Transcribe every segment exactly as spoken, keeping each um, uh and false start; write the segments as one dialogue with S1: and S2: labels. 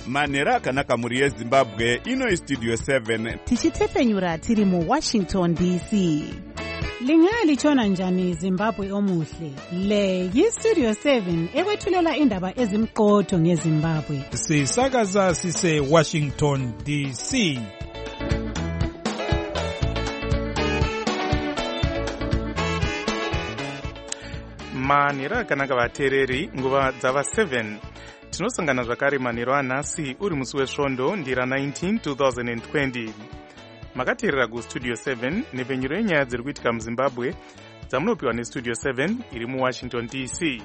S1: manhero akanaka mhuri yezimbabwe. Ino istudio seven
S2: tichitsepenyura tiri muwashington D C.
S3: Lingalitshona njani Zimbabwe omuhle? Le yistudio seven ekwethulela indaba ezimqotho ngeZimbabwe.
S4: Sisakaza sise Washington D C.
S5: Manhero akanaka vateereri, nguva dzava seven. Tinosangana zvakare manhero anhasi uri musi wesvondo ndira nineteen twenty twenty. Makateerera kustudio seven nepfenyuro yenyaya dziri kuitika muZimbabwe dzamunopiwa nestudio seven iri muWashington D C.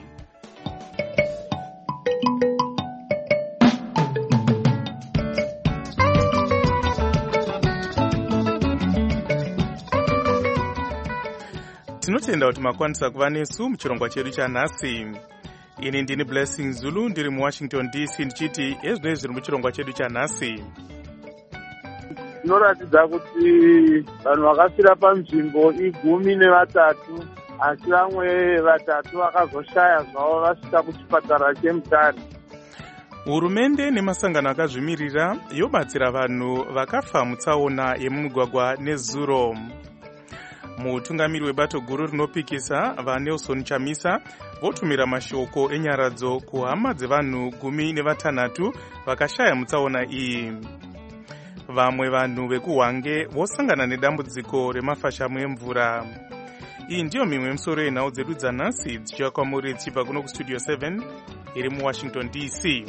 S5: Tinotenda kuti makwanisa kuva nesu muchirongwa chedu chanhasi. Ini ndini Blessing Zulu ndiri muWashington D C ndichiti ezvinoi zviri muchirongwa chedu chanhasi.
S6: Zvinoratidza kuti vanhu vakafira panzvimbo igumi nevatatu, asi vamwe vatatu vakazoshaya zvavo vasvika kuchipatara cheMutare.
S5: Hurumende nemasangano akazvimirira yobatsira vanhu vakafa mutsaona yemumugwagwa neZuro. Mutungamiri webato guru rinopikisa vaNelson Chamisa votumira mashoko enyaradzo kuhama dzevanhu gumi nevatanhatu vakashaya mutsaona iyi. Vamwe vanhu vekuHwange vosangana nedambudziko remafashamu emvura. Iyi ndiyo mimwe misoro yenhau dzedu dzanhasi dzichiva kwamuri dzichibva kuno kustudio seven iri muWashington D C.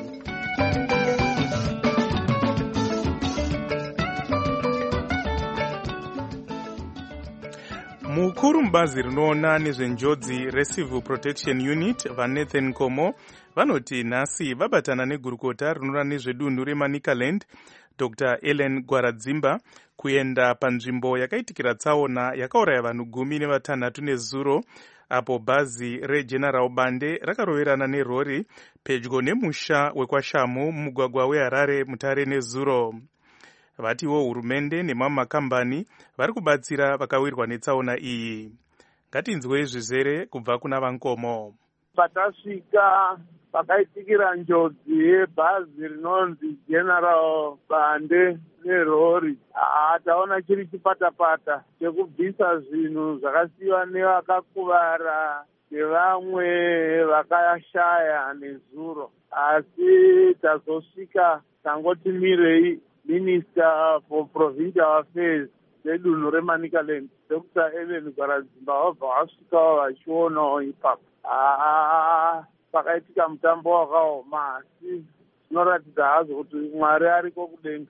S5: Mukuru mubazi rinoona nezvenjodzi reCivil Protection Unit vaNathan Komo vanoti nhasi vabatana negurukota rinoona nezvedunhu reManicaland Doctor Ellen Gwaradzimba kuenda panzvimbo yakaitikira tsaona yakauraya vanhu gumi nevatanhatu neZuro, apo bhazi reGeneral Bande rakaroverana nerori pedyo nemusha wekwashamu mumugwagwa weHarare Mutare neZuro. Vatiwo hurumende nemamwe makambani vari kubatsira vakawirwa netsaona iyi. Ngatinzwe zvizere kubva kuna Vankomo.
S6: Patasvika pakaitikira njodzi yebhazi rinonzi General Bande nerori, taona chiri chipatapata chekubvisa zvinhu zvakasiyiwa nevakakuvara nevamwe vakashaya neZuro, asi tazosvika tangoti mirei Minister for Provincial Affairs sedunhu reManicaland Doctor Ellen Gwaradzimba vabva vasvikawo vachionawo ipapo. Pakaitika mutambo wakaoma, asi zvinoratidza hazvo kuti Mwari ariko kudenga.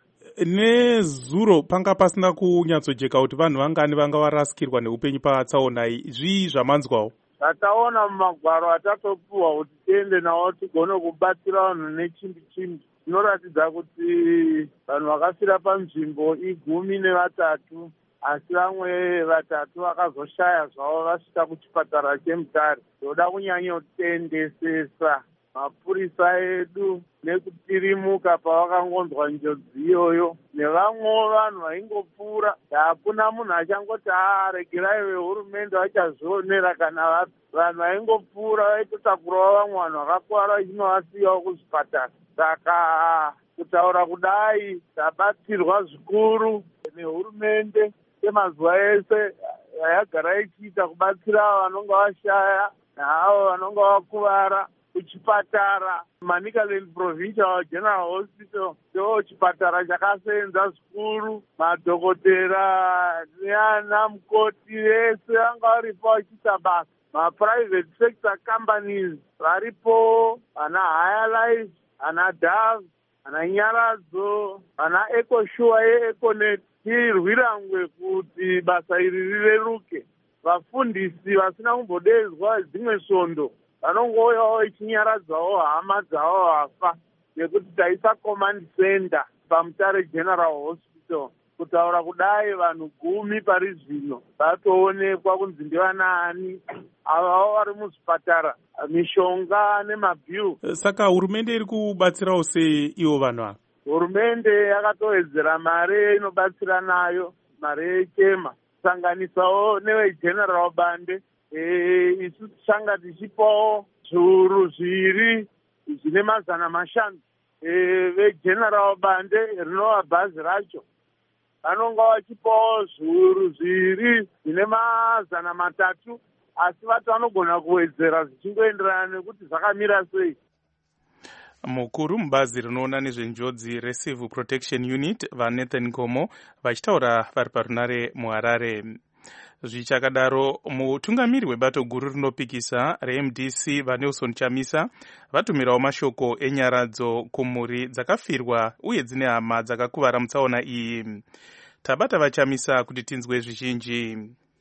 S5: NeZuro panga pasina kunyatsojeka kuti vanhu vangani vanga varasikirwa neupenyu patsaona iyi. Zvii zvamanzwawo?
S6: Tataona mumagwaro atatopuwa kuti tiende nawo tigone kubatsira vanhu nechimbi chimbi. Zvinoratidza kuti vanhu vakafira panzvimbo igumi nevatatu, asi vamwe vatatu vakazoshaya zvavo vasvika kuchipatara cheMutare. Toda kunyanyotendesesa mapurisa edu nekutirimuka pavakangonzwa njodzi iyoyo, nevamwe vanhu vaingopfuura. Hakuna munhu achangoti aregerai vehurumende vachazvionera kana vapi. Vanhu vaingopfuura vaitotakurawo vamwe vanhu vakakuwara vachinovasiyawo kuzvipatara. Saka kutaura kudai tabatsirwa zvikuru nehurumende yemazuva ese yagara ichiita kubatsira vanonga vashaya naavo vanonga vakuvara kuchipatara. Manicaland Provincial General Hospital ndo chipatara chakasenza zvikuru. Madhokotera neana mukoti vese vanga varipo vachiita basa. Ma-private sector companies varipo, vana Higher Life, ana Dove, ana Nyaradzo, ana EcoSure yeEconet. Tirwirangwe kuti basa iri rireruke. Vafundisi vasina kumbodedzwa dzimwe svondo vanongouyawo ichinyaradzawo hama dzavo vafa, nekuti taisa command center paMutare General Hospital. Kutaura kudai vanhu gumi pari zvino vatoonekwa kunzi ndivanaani, avavo vari muzvipatara, mishonga nemabhill.
S5: Saka hurumende iri kubatsirawo sei ivo vanhu ava?
S6: Hurumende yakatowedzera mare inobatsira nayo, mare yechema, kusanganisawo neveGeneral Bande. E, isu tichanga tichipawo zviuru zviri zvine mazana mashanu vegeneral bande rinova bhazi racho vanonga vachipawo zviuru zviviri zvine mazana matatu asi vati vanogona kuwedzera zvichingoenderana nekuti zvakamira sei.
S5: Mukuru mubazi rinoona nezvenjodzi recivil protection unit vaNathan Komo vachitaura vari parunare muHarare. Zvichakadaro, mutungamiri webato guru rinopikisa reM D C vaNelson Chamisa vatumirawo mashoko enyaradzo kumhuri dzakafirwa uye dzine hama dzakakuvara mutsaona iyi. Tabata vaChamisa kuti tinzwe zvizhinji.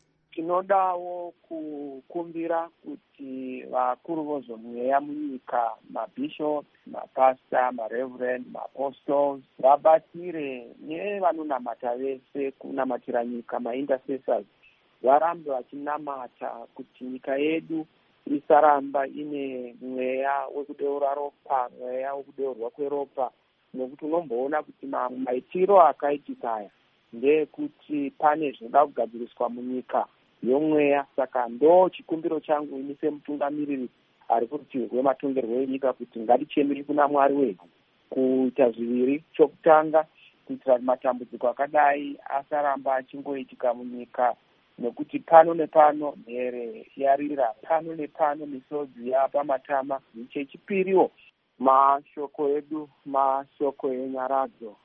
S7: Tinodawo kukumbira kuti vakuru vozomweya munyika, mabishop, mapasta, mareverend, maapostles vabatire nevanonamata vese kunamatira nyika, maintercessors varambe vachinamata kuti nyika yedu isaramba ine mweya wekudeura ropa, mweya wekudeurwa kweropa, nekuti unomboona kuti maitiro akaitika aya ndekuti pane zvinoda kugadziriswa munyika yomweya. Saka ndo chikumbiro changu ini semutungamiriri ari kurutivi rwematongerwo enyika kuti ngatichemere kuna Mwari wedu kuita zviviri. Chokutanga, kuitira kuti matambudziko akadai asaramba achingoitika munyika, nekuti pano nepano mhere yarira, pano nepano misodzi yapamatama. Chechipiriwo, mashoko edu mashoko enyaradzo,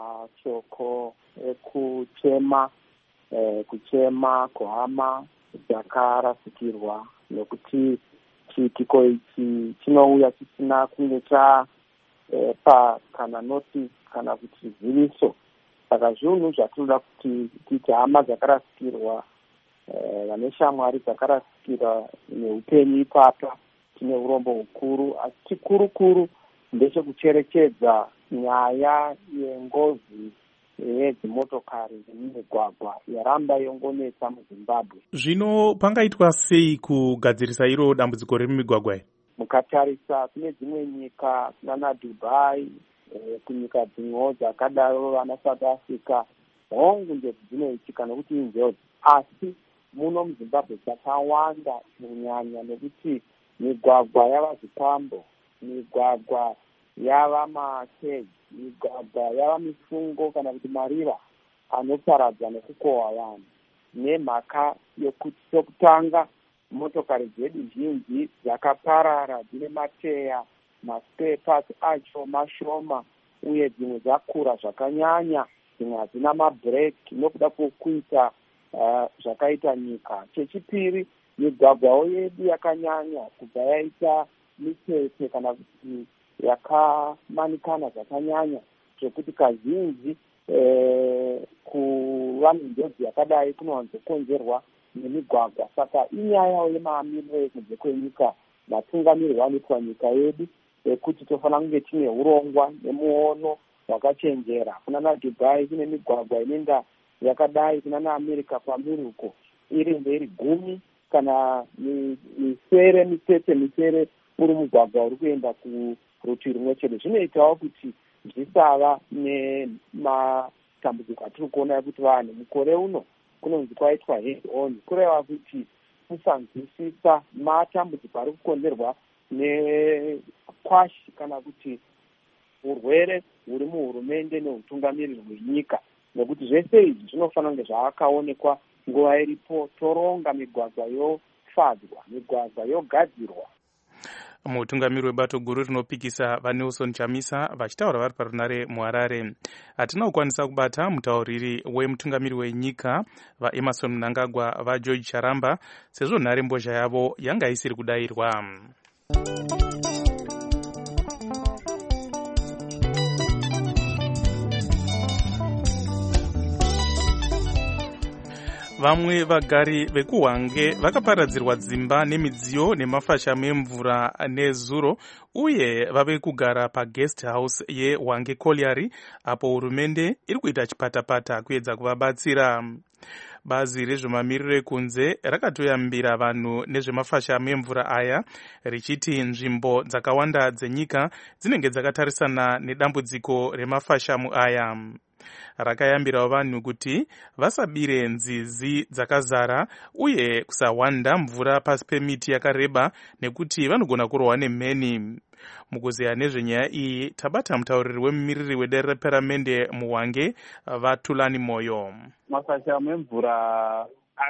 S7: mashoko ekuchema eh, kuchema kuhama dzakarasikirwa, nekuti chiitiko ichi chinouya chisina kunge cha eh, pa kana notice kana kuti ziviso. Saka zvinhu zvatinoda kuti tiite hama dzakarasikirwa, eh, vane shamwari dzakarasikirwa neupenyu ipapa, tine urombo hukuru, asi chikuru kuru ndechekucherechedza nyaya yengozi yedzimotokari dzemumigwagwa yaramba yongonetsa muZimbabwe.
S5: Zvino pangaitwa sei kugadzirisa iro dambudziko remumigwagwa?
S7: Mukatarisa kune dzimwe nyika kunana Dubai, e, kunyika dzimwewo dzakadaro vana South Africa, hongu njodzi dzinoitika nekuti injodzi, asi muno muZimbabwe dzakawanda kunyanya nekuti migwagwa yava zvipambo, migwagwa yava makeji, migwagwa yava mifungo kana kuti mariva anoparadza nekukohwa vanhu. Nemhaka yokuti chokutanga, motokari dzedu zhinji dzakaparara dzine mateya, maspare parts acho mashoma, uye dzimwe dzakura zvakanyanya, dzimwe hadzina mabreki nokuda kwokuita uh, zvakaita nyika. Chechipiri, migwagwawo yedu yakanyanya kubva yaita mitete kana kuti yakamanikana zvakanyanya, zvekuti kazhinji eh, kuva nenjodzi yakadai kunowanzokonzerwa nemigwagwa. Saka inyaya yemamiriro ekunze kwenyika, vatungamiriri vanoitwa nyika yedu ekuti tofanira kunge tine urongwa nemuono wakachenjera. Kunana Dubai kune migwagwa inoenda yakadai, kunana Amerika kwamiri uko iri mberi gumi kana misere mitete misere uri mugwagwa uri kuenda kurutivi rumwe chete. Zvinoitawo kuti zvisava nematambudziko atiri kuona ekuti vanhu mukore uno kunonzi kwaitwa head on, kureva kuti kusanzwisisa matambudziko ari kukonzerwa nekwashi kana kuti urwere huri muhurumende neutungamiriri hwenyika, nekuti zvese izvi zvinofanira kunge zvakaonekwa nguva iripo, toronga migwagwa yofadzwa, migwagwa yogadzirwa.
S5: Mutungamiri webato guru rinopikisa vaNelson Chamisa vachitaura vari parunare muHarare. Hatina kukwanisa kubata mutauriri wemutungamiri wenyika vaEmerson Mnangagwa vaGeorge Charamba sezvo nhare mbozha yavo yanga isiri kudayirwa. Vamwe vagari vekuHwange vakaparadzirwa dzimba nemidziyo nemafashamu emvura nezuro, uye vave kugara paguest house yeHwange Colliery apo hurumende iri kuita chipatapata kuedza kuvabatsira. Bazi rezvemamiriro ekunze rakatoyambira vanhu nezvemafashamu emvura aya richiti nzvimbo dzakawanda dzenyika dzinenge dzakatarisana nedambudziko remafashamu aya. rakayambirawo vanhu kuti vasabire nzizi dzakazara uye kusawanda mvura pasi pemiti yakareba nekuti vanogona kurohwa nemheni. Mukuzeya nezvenyaya iyi tabata mutauriri wemumiriri wedare reparamende muhwange vaThulani Moyo.
S8: Mafashamu emvura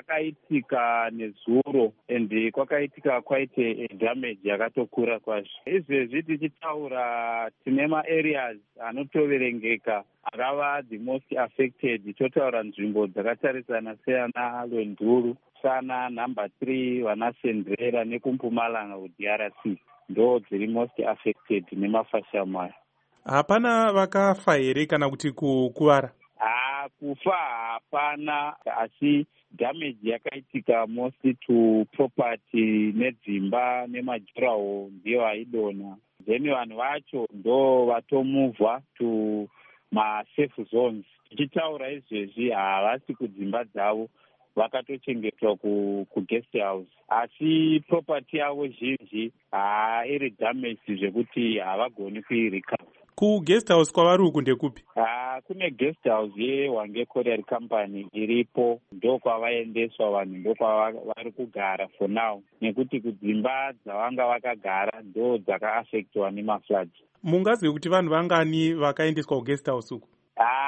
S8: akaitika nezuro ende kwakaitika kwaite damage yakatokura kwazvo. Izvezvi tichitaura tine maareas anotoverengeka akava the most affected. Totaura nzvimbo dzakatarisana seana Lwenduru, Sana, number three, vana Sendrera nekumpumalanga ku-D R C ndo dziri most affected nemafashamu aya.
S5: Hapana vakafa here kana kuti kukuvara?
S8: Ah, kufa hapana, asi damage yakaitika mostly to property nedzimba nemajuraho ndiyo aidona. Then vanhu vacho ndo vatomuvwa to masafe zones. Tichitaura izvezvi havasi kudzimba dzavo, vakatochengetwa ku, ku guest house, asi property yavo zhinji hairi damage zvekuti havagoni kuirecover.
S5: Ku guest house kwavari uku ndekupi?
S8: Ah, kune guest house yeHwange Courier Company iripo, ndo kwavaendeswa vanhu, ndo kwavari kugara for now, nekuti kudzimba dzavanga vakagara ndo dzakaaffectwa nemafloods.
S5: Mungazivi kuti vanhu vangani vakaendeswa ku guest house uku?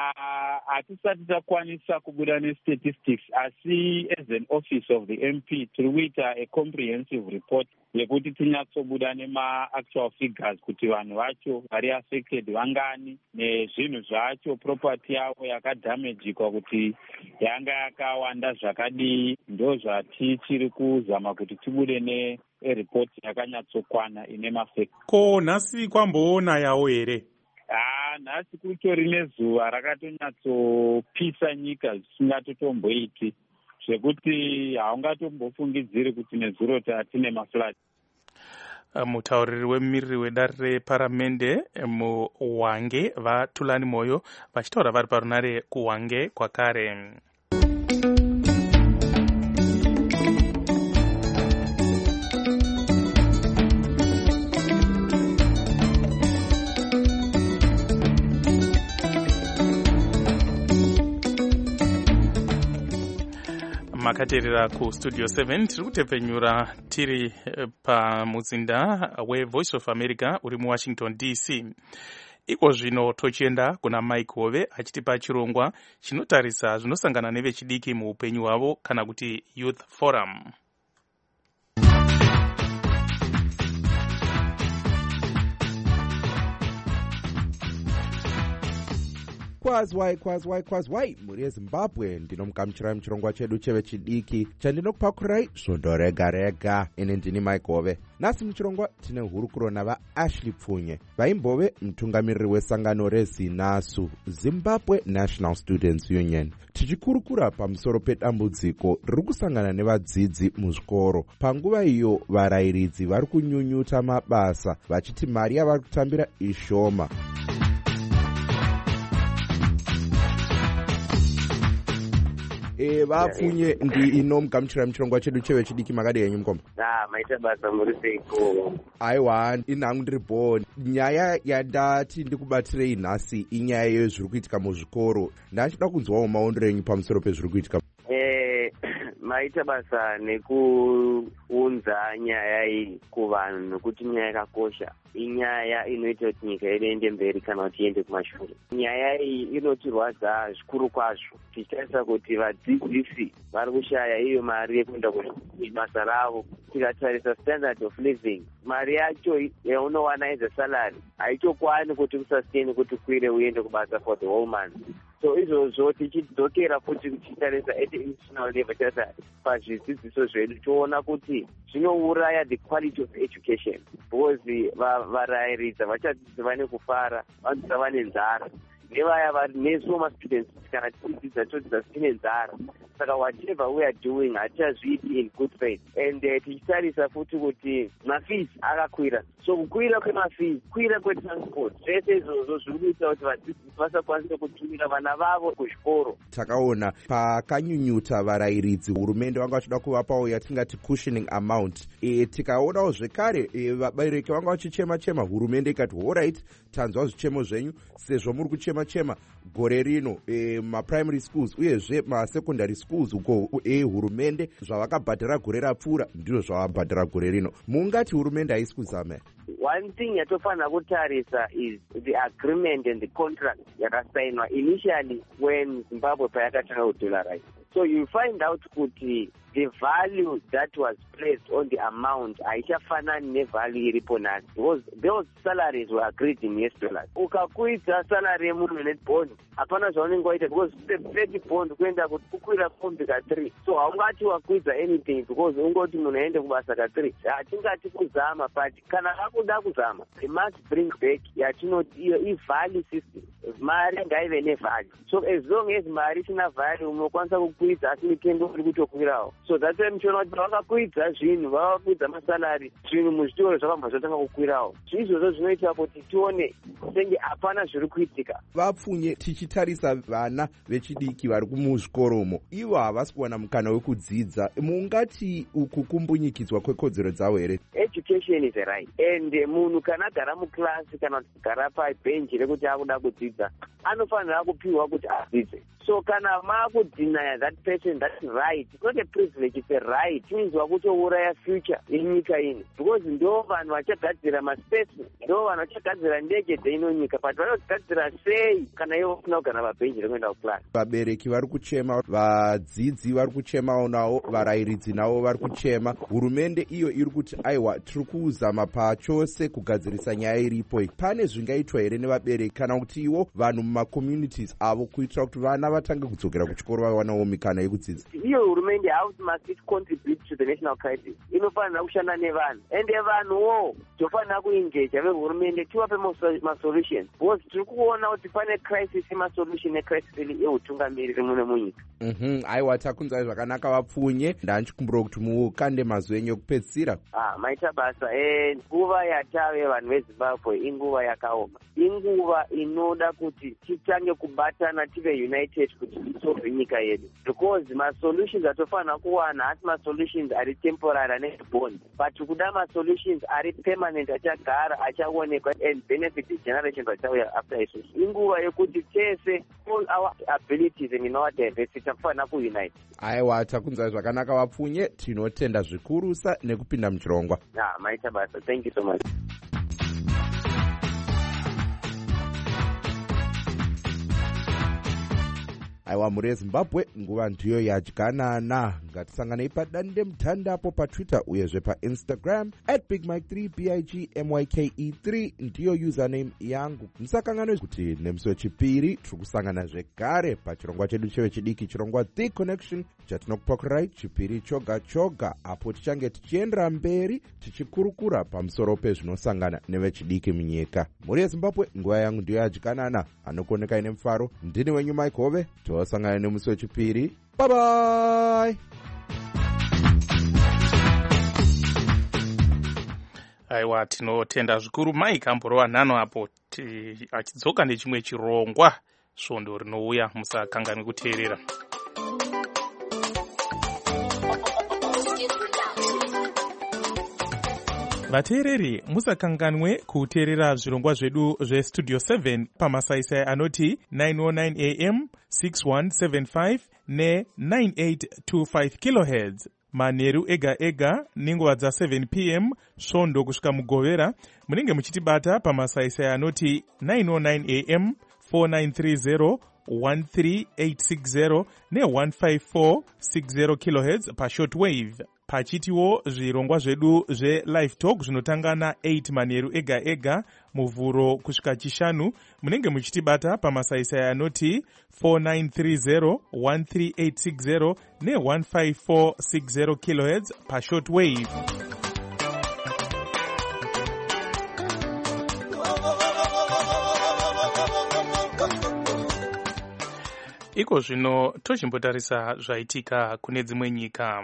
S8: Ah, hatisati takwanisa kubuda nestatistics, asi as an office of the M P tiri kuita a comprehensive report yekuti tinyatsobuda nema-actual figures kuti vanhu vacho vari affected vangani nezvinhu zvacho, property yavo yakadamagikwa kuti yanga yakawanda zvakadii. Ndo zvatichiri kuzama kuti tibude nereport yakanyatsokwana ine mafacts.
S5: Ko nhasi kwamboona yawo here?
S8: Ah, nhasi kutori nezuva rakatonyatso nyika zvisingatotomboiti, zvekuti haungatombofungidziri kuti nezuro tatine mafloods.
S5: Mutauriri wemumiriri wedare reparamende muHwange vaThulani Moyo vachitaura vari parunare kuHwange kwakare. Makaterera ku Studio seven tiri kutepfenyura tiri pamuzinda weVoice of America uri muWashington D C. Iko zvino tochienda kuna Mike Hove achitipa chirongwa chinotarisa zvinosangana nevechidiki muupenyu hwavo kana kuti Youth Forum.
S9: Kwazwai kwazwai kwazwai muri yeZimbabwe, ndinomugamuchirai muchirongwa chedu chevechidiki chandinokupakurai svondo rega rega. Ini ndini Mike Hove. Nhasi muchirongwa tine hurukuro navaAshley Pfunye vaimbove mutungamiriri wesangano reZINASU, Zimbabwe National Students Union. Tichikurukura pamusoro pedambudziko riri kusangana nevadzidzi muzvikoro. Panguva iyo varayiridzi vari kunyunyuta mabasa vachiti mari yavari kutambira ishoma. E vapfunye ndi inomugamuchira muchirongwa chedu chevechidiki makadi yenyu mukoma.
S10: Ah, maita basa muri seiko.
S9: Aiwa, inhangu ndiri bhoni. Nyaya yandati ndikubatirei nhasi inyaya yezviri kuitika muzvikoro. Ndachida kunzwawo maondero enyu pamusoro pezviri kuitika.
S10: Eh, maita basa nekuunza nyaya iyi kuvanhu nokuti nyaya yakakosha. Inyaya inoita kuti nyika yedu iende mberi kana kuti iende kumashure. Nyaya iyi inotirwadza zvikuru kwazvo. Tichitarisa kuti vadzidzisi vari kushaya iyo mari yekuenda kubasa ravo. Tikatarisa standard of living, mari yacho yaunowana as a salary haichokwani kuti kusustain kuti kwire uende kubasa for the whole month. So izvozvo tichidzokera futi tichitarisa at institutional level, tichitarisa pazvidzidziso zvedu toona kuti zvinouraya the quality of education, because varayiridzi vachadzidzi vane kufara, vanodzidza vane nzara, nevaya vari neso mastudents kana tichidzidza todzidza tine nzara. saka whatever we are doing hatichazviiti in good faith. And uh, tichitarisa futi kuti mafees akakwira, so kukwira kwemafees, kwira kwetransport, zvese izvozvo zviri kuita kuti vadzidzisi vasakwanise kutumira vana vavo kuzvikoro.
S9: Takaona pakanyunyuta varayiridzi hurumende vanga vachida kuvapawo yatingati cushioning amount. E, tikaonawo zvekare e, vabereki vanga vachichema chema, hurumende ikati alright, tanzwa zvichemo zvenyu, sezvo muri kuchema chema gore rino e, maprimary schools uyezve masecondary schools uko e, hurumende zvavakabhadhara gore rapfuura ndizvo zvavabhadhara gore rino. Mungati hurumende haisi kuzama?
S10: One thing yatofanira kutarisa is the agreement and the contract yakasainwa initially when Zimbabwe payakatanga kudollarize. So you find out kuti the value that was placed on the amount haichafanani nevalue iripo nhasi, because those salaries were agreed in U S dollars. Ukakwidza salary yemunhu nebond hapana zvaunenge waita, because thirty bond kuenda kuti kukwira kombi ka three, so haungati wakwidza anything because ungoti munhu aende kubasa ka three. Hatingati kuzama, but kana vakuda kuzama they must bring back yatinoti iyo i-value system. Mari ngaive nevalue, so as long as mari isina value unokwanisa kukwidza asi mitengo iri kutokwirawo. So that's why muchiona kuti vakakwidza zvinhu, vakakwidza masalari, zvinhu muzvitoro zvakabva zvatanga kukwirawo. Izvozvo zvinoita kuti tione senge hapana zviri kuitika.
S9: Vapfunye tichitarisa vana vechidiki vari kumuzvikoromo, ivo havasi kuwana mukana wekudzidza. Mungati uku kumbunyikidzwa kwekodzero dzavo here?
S10: Education is a right, and munhu kana agara muklasi kana kugara pabhenji rekuti akuda kudzidza anofanira kupiwa kuti adzidze. So kana makudinaya that person that right, it's not a privilege, it's a right. Tinzwa kutouraya future yenyika ino, because ndo vanhu vachagadzira maspace, ndo vanhu vachagadzira ndege dzeino nyika, but vanogadzira sei kana ivo usina kugara pabhenji rekuenda kuklasi?
S9: Vabereki vari kuchema, vadzidzi vari kuchemawo nawo, varayiridzi navo vari kuchema. Hurumende iyo iri kuti aiwa tiri kuzama pachose kugadzirisa nyaya iripo. Pane zvingaitwa here nevabereki kana kuti iwo vanhu mumacommunities avo kuitira kuti vana vatange kudzokera kuchikoro vawanawo mikana yekudzidza?
S10: Iyo hurumende house must it contribute to the national crisis. Inofanira kushanda nevanhu, ende vanhuwo tofanira kuengage vehurumende tivape masolutions, because tiri kuona kuti pane crisis yemasolution necrisis yeutungamiriri mune munyika.
S9: Mhm, aiwa takunzwai zvakanaka vapfunye. Ndanchikumbura kuti mukande mazwi enyu ekupedzisira.
S10: Ah, maita basa. Eh, nguva yatave vanhu veZimbabwe inguva yakaoma, inguva inoda kuti titange kubatana tive united kuti tisolve nyika yedu, because masolutions atofanira kuwana hasi masolutions ari temporary ane bond, but kuda masolutions ari permanent achagara achaonekwa and benefit the generation vachauya after isusu. Inguva yekuti tese all our abilities and in our diversity tafanira kuunite.
S9: Aiwa takunzwai zvakanaka vapfunye, tinotenda zvikurusa nekupinda muchirongwa.
S10: Ah, maita basa. Thank you so much.
S9: Aiwa muri yeZimbabwe, nguva ndiyo yadyanana. Ngatisanganei padande mutanda apo paTwitter uyezve paInstagram at big mike three b i g m y k e three ndiyo username yangu. Musakanganwe kuti nemusi wechipiri tiri kusangana zvekare pachirongwa chedu chevechidiki, chirongwa The Connection, chatinokupakurai chipiri choga choga, apo tichange tichiendera mberi tichikurukura pamusoro pezvinosangana nevechidiki munyika. Muri yeZimbabwe, nguva yangu ndiyo yadyanana. Anokuonekai nemufaro, ndini wenyu Mike Hove. Tosangana nemusi wechipiri. Bye bye.
S5: Aiwa, tinotenda zvikuru Mike amborova nhano apo achidzoka nechimwe chirongwa svondo rinouya. Musakanganwe kuteerera. Vateereri, musakanganwe kuteerera zvirongwa zvedu zvestudio seven pamasaisai anoti nine oh nine a m, six one seven five ne nine eight two five kilohertz manheru ega ega nenguva dza seven p m svondo kusvika mugovera. Munenge muchitibata pamasaisai anoti nine oh nine a m, four nine three zero one three eight six zero ne one five four six zero kilohertz pashortwave. Pachitiwo zvirongwa zvedu zve-live talk zvinotanga na-eight manheru ega ega muvhuro kusvika chishanu. Munenge muchitibata pamasaisai anoti four nine three zero one three eight six zero ne one five four six zero kilohertz pashortwave. iko zvino tochimbotarisa zvaitika kune dzimwe nyika.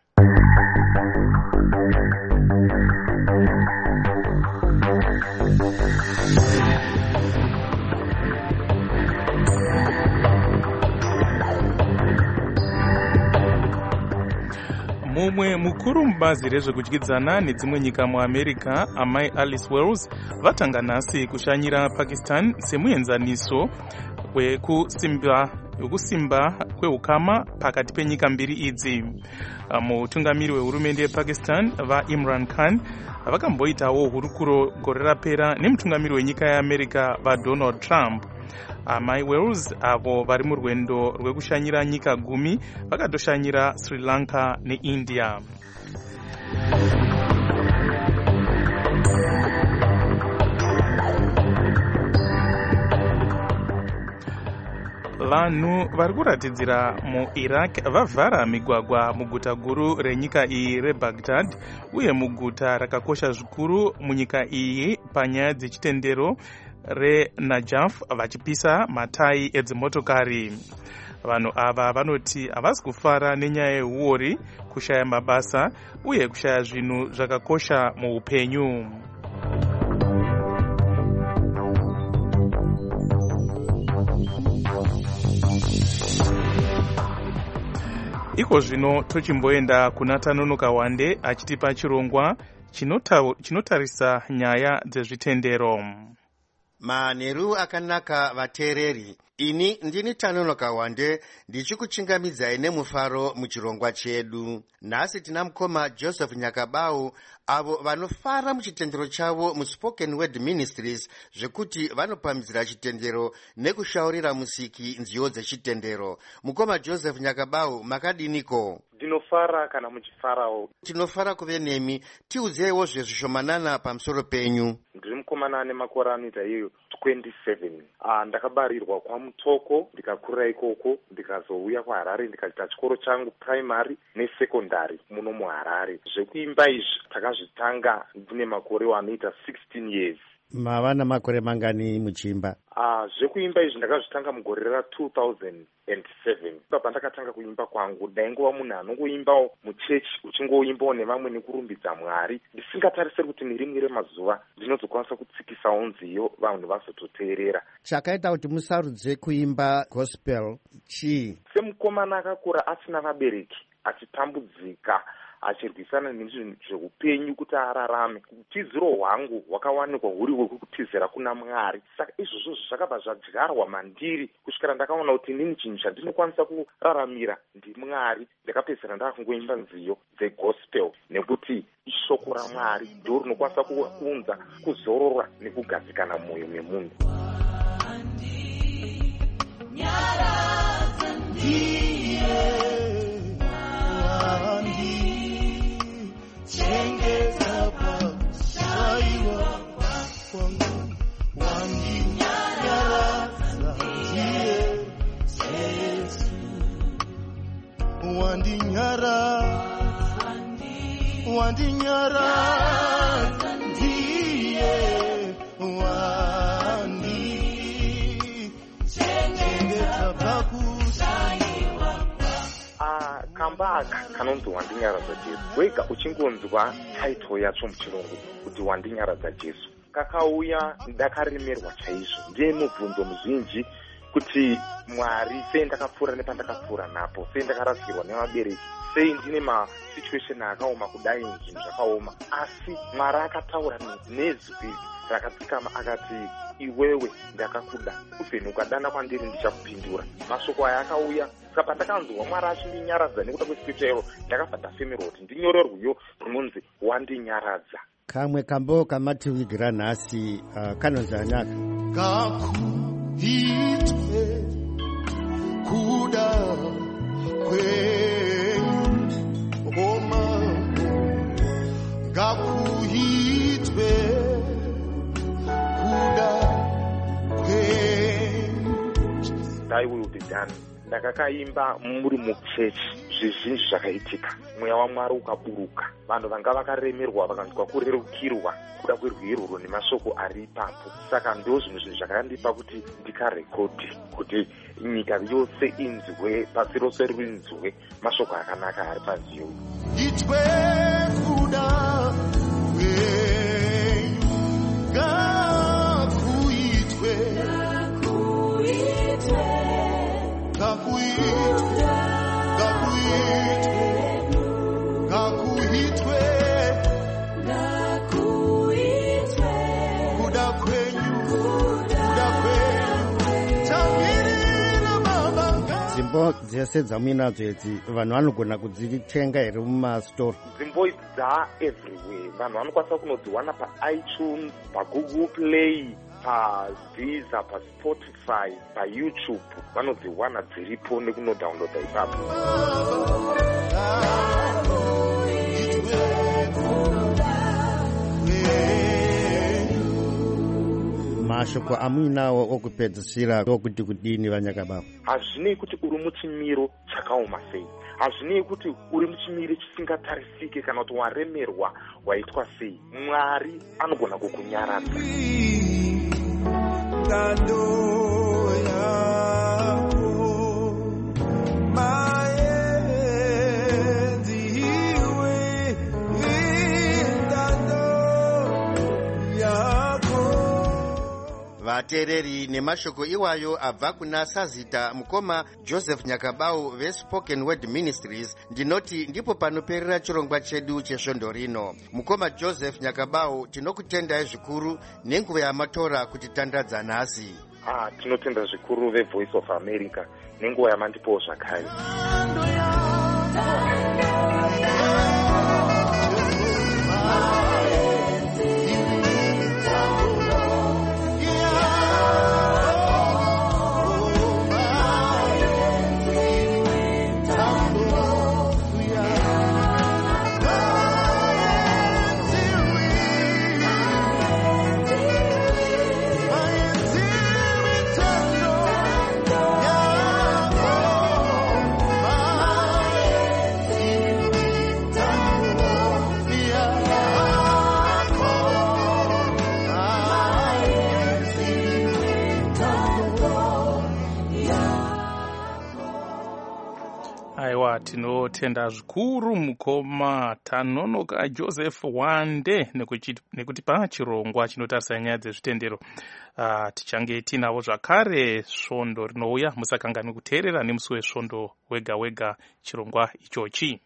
S5: Mumwe mukuru mubazi rezvekudyidzana nedzimwe nyika muAmerica, amai Alice Wells, vatanga nhasi kushanyira Pakistan semuenzaniso wekusimba wekusimba kweukama pakati penyika mbiri idzi. Mutungamiri wehurumende yePakistan vaImran Khan vakamboitawo hurukuro gore rapera nemutungamiri wenyika yeAmerica vaDonald Trump. Amai Wells avo vari murwendo rwekushanyira nyika gumi vakatoshanyira Sri Lanka neIndia. Vanhu vari kuratidzira muIraq vavhara migwagwa muguta guru renyika iyi reBaghdad uye muguta rakakosha zvikuru munyika iyi panyaya dzechitendero reNajaf vachipisa matayi edzimotokari. Vanhu ava vanoti havasi kufara nenyaya yehuori, kushaya mabasa uye kushaya zvinhu zvakakosha muupenyu. Iko zvino tochimboenda kuna Tanonoka Wande achitipa chirongwa chinotarisa nyaya dzezvitendero.
S11: Manheru akanaka vateereri, ini ndini Tanonoka Wande ndichikuchingamidzai nemufaro muchirongwa chedu. Nhasi tina mukoma Joseph Nyakabau avo vanofara muchitendero chavo muSpoken Word Ministries zvekuti vanopamhidzira chitendero nekushaurira musiki nziyo dzechitendero. Mukoma Joseph Nyakabau, makadiniko?
S12: Ndinofara kana muchifarawo.
S11: Tinofara kuve nemi. Tiudzeiwo zvezvishomanana pamusoro penyu.
S12: Ndiri mukomana ane makore anoita iyo twenty-seven. Ah, ndakabarirwa kwaMutoko, ndikakurira ikoko, ndikazouya kuHarare ndikaita chikoro changu primary nesekondari muno muHarare. Zvekuimba izvi takazvitanga ndine makore anoita sixteen years.
S11: Mava namakore mangani muchimba?
S12: Ah, zvekuimba izvi ndakazvitanga mugore ra two thousand seven. Pandakatanga kuimba kwangu ndaingova munhu anongoimbawo muchechi uchingoimbawo nevamwe nekurumbidza Mwari, ndisingatarisiri kuti nerimwe remazuva ndinozokwanisa kutsikisawo nziyo vanhu vazototeerera.
S11: Chakaita kuti musarudze kuimba gospel chii?
S12: Semukomana akakura asina vabereki, achitambudzika, achirwisana nezvinhu zveupenyu kuti ararame, utiziro hwangu hwakawanikwa huri hwekutizira kuna Mwari. Saka izvozvo zvakabva zvadyarwa mandiri kusvikira ndakaona kuti nini chinhu chandinokwanisa kuraramira ndiMwari. Ndakapedzisira ndakungoimba nziyo dzegospel nekuti ishoko raMwari ndiro rinokwanisa kuunza kuzorora nekugadzikana mumwoyo memunhu.
S13: Wandinyara, wandinyara, ndiye wandi, chengeta pakusaiwa.
S12: Ah, kamba aka kanonzi Wandinyaradza Jesu. Wega uchingonzwa title yacho muchirungu kuti Wandinyaradza Jesu, kakauya ndakaremerwa chaizvo. Ndiye mubvunzo muzhinji kuti Mwari sei ndakapfuura nepandakapfuura napo, sei ndakarasikirwa nevabereki, sei ndine masituation akaoma kudai, zvinhu zvakaoma. Asi Mwari akataura nezwi rakatsikama akati, iwewe ndakakuda, upenyu ukadana kwandiri ndichakupindura. Mashoko aya akauya, saka pandakanzwa Mwari achindinyaradza nekuda kwescripture iro, ndakabva ndafemerwa kuti ndinyore rwiyo runonzi Wandinyaradza.
S11: Kamwe kambo kamatiwigira nhasi uh, kanonzi anyaka
S13: Gakuitwe kuda kwenyu oma, gakuitwe kuda kwenyu.
S12: Thy will be done. Ndakakaimba muri muchechi zvizhinji zvakaitika, mweya waMwari ukaburuka, vanhu vanga vakaremerwa vakanzwa kurerukirwa kuda kwerwiyo urwu nemashoko ari ipapo. Saka ndo zvinhu zvinhu zvakandipa kuti ndikarekodhi kuti nyika yose inzwe, pasi rose rinzwe mashoko akanaka ari panziyo.
S13: Itwe kuda kwenyu ngakuitwe, ngakuitwe, ngakuitwe, ngakuitwe, ngakuitwe, kuda kwenyu, kuda kwenyu, tamirira baba.
S14: Dzimbo dzese dzamuinadzo idzi vanhu vanogona kudzitenga here mumastori?
S12: Dzimbo idzi dza everywhere, vanhu vanokwanisa kunodziwana paitunes, pagoogle play, paDeezer, paSpotify, paYouTube, vanodziwana dziripo nekunodownloada ipapo.
S14: Mashoko amuinawo okupedzisira okuti kudini Vanyakababa?
S12: Hazvinei kuti uri muchimiro chakaoma sei, hazvinei kuti uri muchimiro chisingatarisike kana kuti waremerwa waitwa sei, Mwari anogona kukunyaradza.
S13: Ngando yako maenziwe, ngando yako.
S11: Vateereri nemashoko iwayo abva kuna Sazita mukoma Joseph Nyakabau veSpoken Word Ministries. Ndinoti ndipo panoperera chirongwa chedu chesvondo rino. Mukoma Joseph Nyakabau, tinokutendai zvikuru nenguva yamatora kutitandadza nhasi.
S12: Ah, tinotenda zvikuru veVoice of America nenguva yamandipowo zvakare.
S5: Aiwa, tinotenda zvikuru mukoma Tanonoka Joseph Wande nekutipa chirongwa chinotarisa nyaya dzezvitendero. Uh, tichange tinavo zvakare svondo rinouya, musakanganwe kuteerera nemusi wesvondo wega wega chirongwa ichochi.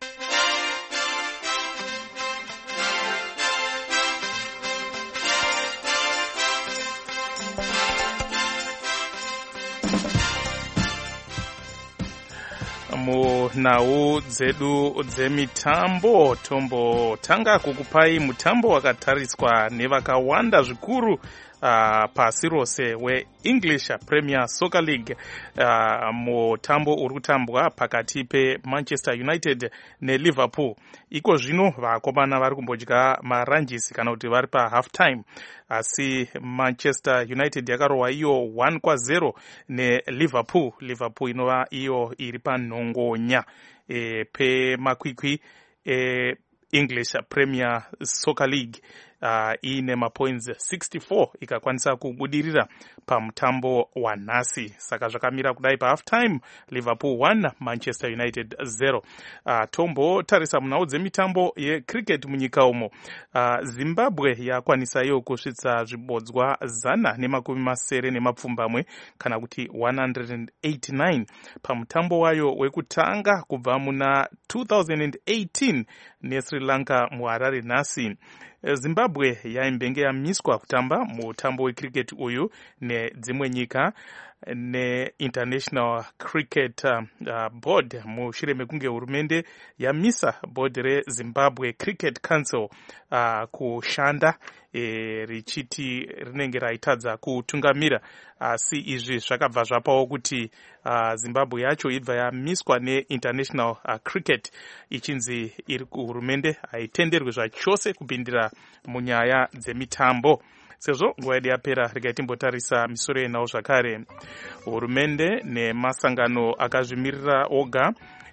S5: Munhau dzedu dzemitambo tombotanga kukupai mutambo wakatariswa nevakawanda zvikuru Uh, pasi rose weEnglish Premier Soccer League, uh, mutambo uri kutambwa pakati peManchester United neLiverpool. Iko zvino vakomana vari kumbodya maranjisi kana kuti vari pa half time, asi Manchester United yakarohwa iyo one kwa zero neLiverpool. Liverpool inova iyo iri panhongonya e, pemakwikwi e, English Premier Soccer League. Uh, ine mapoints sixty-four ikakwanisa kubudirira pamutambo wanhasi. Saka zvakamira kudai pa half time, Liverpool one, Manchester United zero. Uh, tombo tarisa munhau dzemitambo yecricket munyika umo. Uh, Zimbabwe yakwanisa iyo kusvitsa zvibodzwa zana nemakumi masere nemapfumbamwe kana kuti one hundred eighty-nine pamutambo wayo wekutanga kubva muna two thousand eighteen neSri Lanka muHarare nhasi. Zimbabwe yaimbenge yamiswa kutamba mutambo wecricket uyu nedzimwe nyika neInternational Cricket uh, Board mushure mekunge hurumende yamisa board reZimbabwe Cricket Council uh, kushanda e, richiti rinenge raitadza kutungamira, asi izvi zvakabva zvapawo kuti uh, Zimbabwe yacho ibva yamiswa neInternational uh, Cricket ichinzi iri kuhurumende haitenderwe zvachose kupindira munyaya dzemitambo. Sezvo nguva yedu yapera, regai timbotarisa misoro yenhau zvakare. Hurumende nemasangano akazvimirira oga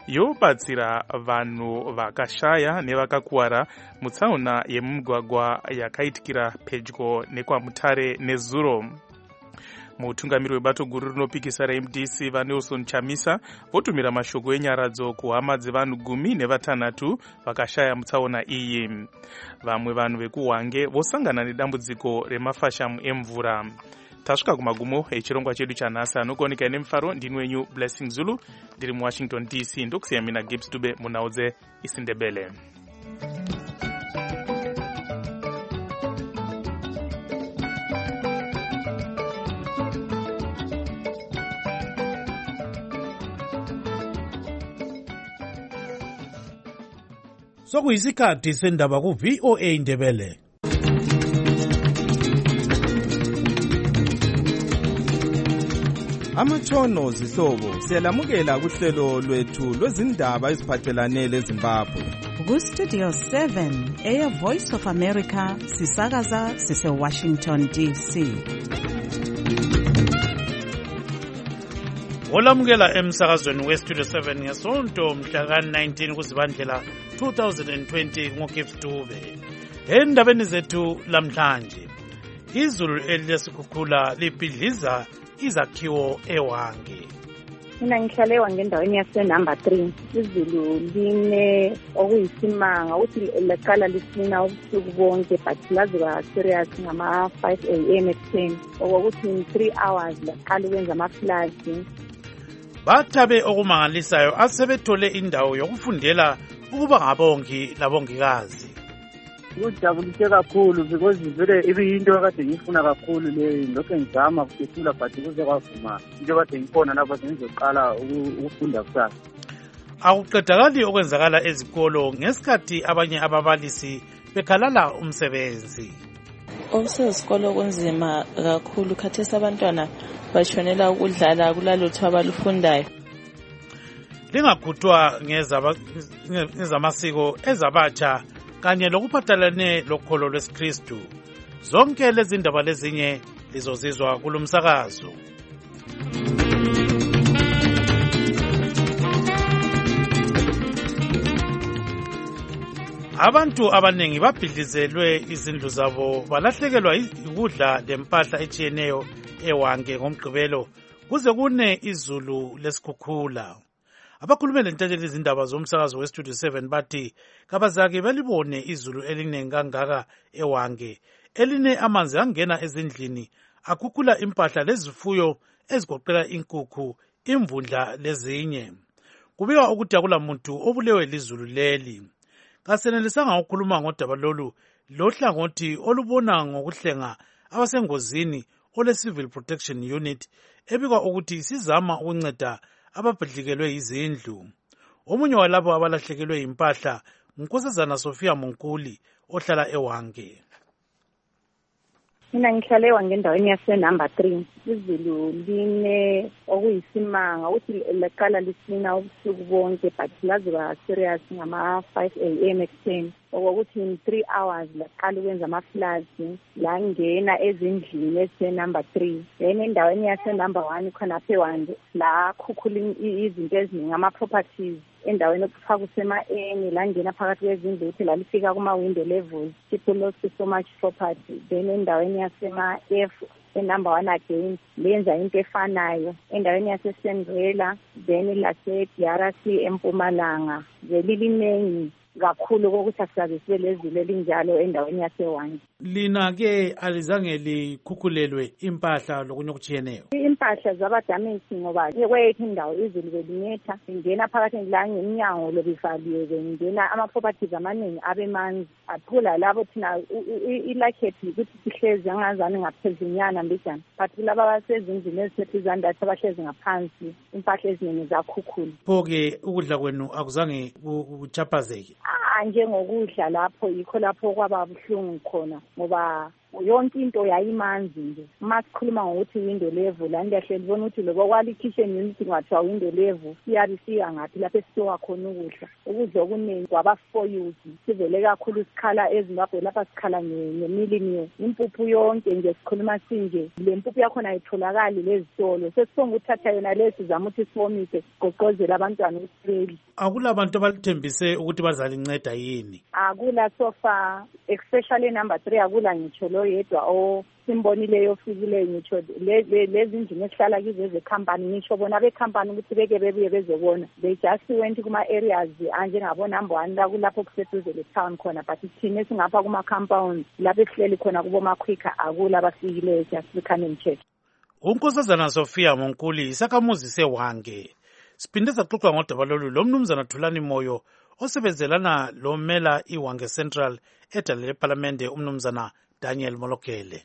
S5: yobatsira vanhu vakashaya nevakakuwara mutsaona yemumugwagwa yakaitikira pedyo nekwamutare nezuro. Mutungamiri webato guru rinopikisa reM D C vaNelson Chamisa votumira mashoko enyaradzo kuhama dzevanhu gumi nevatanhatu vakashaya mutsaona iyi. Vamwe vanhu vekuhwange vosangana nedambudziko remafashamu emvura. Tasvika kumagumo echirongwa chedu chanhasi. Anokuoneka nemufaro ndini wenyu Blessing Zulu ndiri muWashington D C. Ndokusiya mina Gibbs Dube munhau dzeIsindebele.
S4: Sokuyisikhathi sendaba ku V O A Indebele.
S15: Amatshono zihlobo siyalamukela kuhlelo lwethu lwezindaba eziphathelane leZimbabwe.
S2: Ku Studio seven eya Voice of America sisakaza sise Washington D C.
S4: Olamukela emsakazweni we Studio seven ngesonto mhla ka nineteen kuZibandlela two thousand twenty ngoGibbs Dube. Endabeni zethu lamhlanje izulu elilesikhukhula libhidliza izakhiwo eHwange.
S16: Mina ngihlale eHwange endaweni yase number three. Izulu line okuyisimanga uthi leqala lisina ubusuku bonke but laziba serious ngama five A M ekuseni. Okokuthi in three hours laqala ukwenza ama-floods.
S4: Bathabe okumangalisayo asebethole indawo yokufundela ukuba ngabongi labongikazi.
S17: Kujabulise kakhulu because vele ibiyinto kade ngifuna kakhulu leyo lokho ngizama ukuphefula but kuze kwavuma into kade ngibona lapho sengizoqala ukufunda kusasa.
S4: Akuqedakali okwenzakala ezikolo ngesikhathi abanye ababalisi bekhalala umsebenzi.
S18: Okusesikolo kunzima kakhulu khathesi abantwana bashonela ukudlala kulalutho abalufundayo.
S4: Lingakhuthwa ngezamasiko ezabatsha kanye lokuphathelane lokholo lwesikristu. Zonke lezi ndaba lezinye lizozizwa kulomsakazo. Abantu abanengi babhidlizelwe izindlu zabo balahlekelwa ukudla lempahla etshiyeneyo eHwange ngomgqibelo kuze kune izulu lesikhukhula. Abakhulume lentatsheli izindaba zomsakazo we Studio seven bathi kabazake belibone izulu elinengi kangaka eHwange eline amanzi angena ezindlini akhukhula impahla lezifuyo ezigoqela inkukhu, imvundla lezinye. Kubika ukuthi akulamuntu obulewe lizulu leli. Kasenelisanga ukukhuluma ngodaba lolu lohlangothi olubona ngokuhlenga abasengozini ole Civil Protection Unit ebikwa ukuthi sizama ukunceda ababhidlikelwe izindlu. Omunye walabo abalahlekelwe impahla uNkosazana Sophia Munkuli ohlala eHwange.
S16: Mina ngihlale eHwange endaweni yase number three. Izulu line okuyisimanga uthi leqala lisina ubusuku bonke but laziba serious ngama five A M ekuseni. Okokuthi in three hours laqala ukwenza ama-floods langena ezindlini ese number three. Then endaweni yase number one khona eHwange la khukhula izinto eziningi ama-properties endaweni okufaka usema-N langena phakathi kwezindlu uthi lalifika kuma-window levels. People lost so much property. Then endaweni yasema-F enumber one again lenza into efanayo endaweni yasesendwela then lase-D R C eMpumalanga zelilinengi kakhulu kokuthi asisaze sibe lezulu elinjalo endaweni yaseHwange.
S4: Lina ke alizange likhukhulelwe impahla lokunye okutshiyeneyo?
S16: Impahla zabadamage ngoba kweyethu indawo izulu belinetha ingena phakathi la ngemnyango lobivaliwe bengena ama-properties amaningi abemanzi aphula labo thina ilakhethi ukuthi sihlezi angazani ngaphezunyana mbijana but kulaba basezindlini ezithethe izandathi abahlezi ngaphansi impahla eziningi zakhukhula.
S4: Pho-ke ukudla kwenu akuzange kuchaphazeke?
S16: Ah, njengokudla lapho yikho lapho kwaba buhlungu khona ngoba yonke into yayimanzi nje. Masikhuluma ngokuthi window level la ngiyahle ngibona ukuthi lokho kwali kitchen unit ngathiwa window level siyabe siya ngathi lapho esitoka khona ukudla. Ukudla okuningi kwaba for use. Sivele kakhulu isikhala eZimbabwe lapha sikhala ngemilini impuphu yonke nje sikhuluma sinje. Le mpuphu yakhona ayitholakali lezitolo. Sesifuna ukuthatha yona lesi zama ukuthi siwomise goqozela abantwana ukuthi
S4: akulabantu abalithembise ukuthi bazalinceda yini?
S16: Akula so far, especially number three akula ngitsho lo yedwa o simbonileyo ofikile ngitsho lezi injini esihlala kizo ezecompany ngisho bona becompany ukuthi beke bebuye bezobona. They just went kuma areas anje ngabo number one la kulapho kuseduze le town khona, but thina singapha kuma compounds lapho esihleli khona kubo makhwika akula bafikile just sikhane nche.
S4: uNkosazana Sophia Monkuli isakhamuzi seWange siphinde saxoxa ngodaba lolu lo mnumzana Thulani Moyo osebenzelana lo mela iWange Central edale leParliamente umnumzana Daniel Molokele.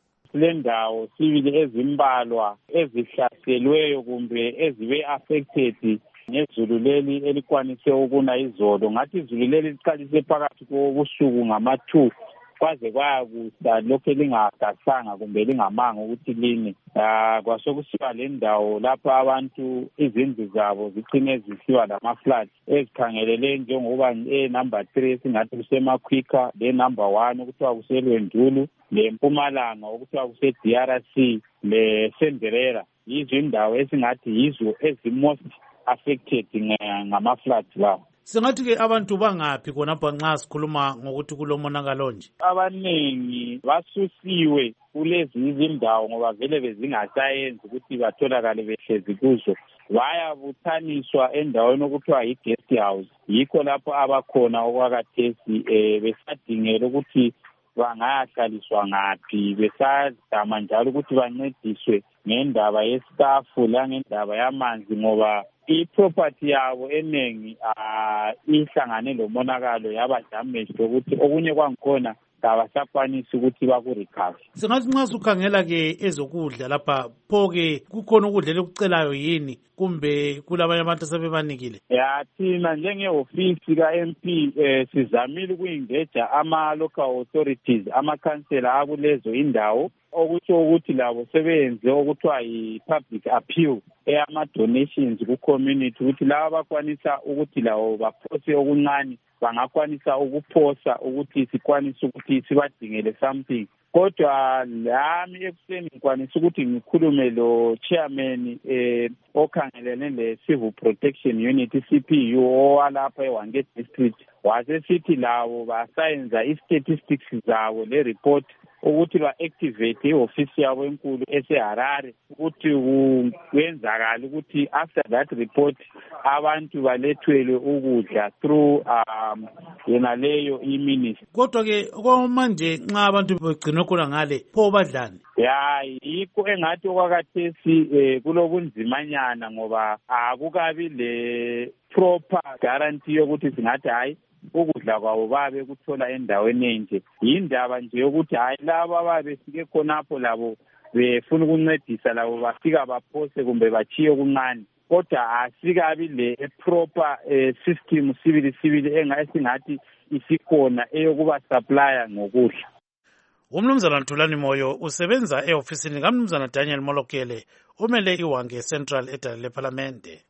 S8: Le ndawo sibili ezimbalwa ezihlaselweyo kumbe ezibe affected ngezulu leli elikwanise ukuna izolo, ngathi izulu leli liqalise phakathi kobusuku ngama two kwaze kwayakusa lokho lingagasanga kumbe lingamanga ukuthi line. Ah kwasokusiba le ndawo lapha abantu izindlu zabo zicine zisiwa lama floods ezikhangelele njengoba e number three singathi kusemakhwika, le number one ukuthiwa kuselwendulu, le Mpumalanga ukuthiwa kuse D R C, le Senderera. Yizo indawo esingathi yizo ezimost affected ngama floods lawo.
S4: Singathi ke abantu bangaphi khonapha nxa sikhuluma ngokuthi kulomonakalo nje?
S8: Abanengi basusiwe kulezi izindawo ngoba vele bezingasayenzi ukuthi batholakale behlezi kuzo. Bayabuthaniswa endaweni okuthiwa yi-guest house. Yikho lapho abakhona okwakathesi eh besadingela ukuthi bangahlaliswa ngaphi, besadama njalo ukuthi bancediswe ngendaba yestafu la ngendaba yamanzi ngoba iproperty yabo enengi ah ihlangane lomonakalo yaba damaged ukuthi okunye kwangikhona abasakwanisi ukuthi bakurecover.
S4: Singathi nxa sukhangela ke ezokudla lapha phoke kukhona ukudla lokucelayo yini kumbe kulabanye abantu asebebanikile?
S8: Ya thina njengehofisi ka M P eh, sizamile ukuyingeja ama local authorities ama councillor akulezo indawo okutsho ukuthi labo sebenze okuthiwa yi-public appeal eyama donations ku community ukuthi laba bakwanisa ukuthi lawo baphose okuncane bangakwanisa ukuphosa ukuthi sikwanise ukuthi sibadingele something. Kodwa lami ekuseni ngikwanisa ukuthi ngikhulume lo chairman eh okhangelene le Civil Protection Unit C P U owalapha eWange District wase sithi lawo basayenza i-statistics zabo le report ukuthi ba-activate i-ofisi yabo enkulu eseHarare ukuthi kwenzakala ukuthi after that report abantu balethwelwe ukudla through um yena leyo i-ministry.
S4: Kodwa ke kwamanje nxa abantu begcinwe khona ngale pho badlani?
S8: Ya yikho engathi okwakathesi eh, kulobunzimanyana ngoba akukabi le proper guarantee yokuthi singathi hayi ukudla kwabo babe kuthola endaweni enje. Yindaba nje yokuthi hayi laba babe sike khonapho labo befuna ukuncedisa labo bafika baphose kumbe bachiye okuncane, kodwa asikabi le proper eh, system sibili sibili engasingathi isikhona eyokuba supplier ngokudla.
S4: Umnumzana Thulani Moyo usebenza eofisini kaMnumzana Daniel Molokele omele iWange Central edale leParliamente.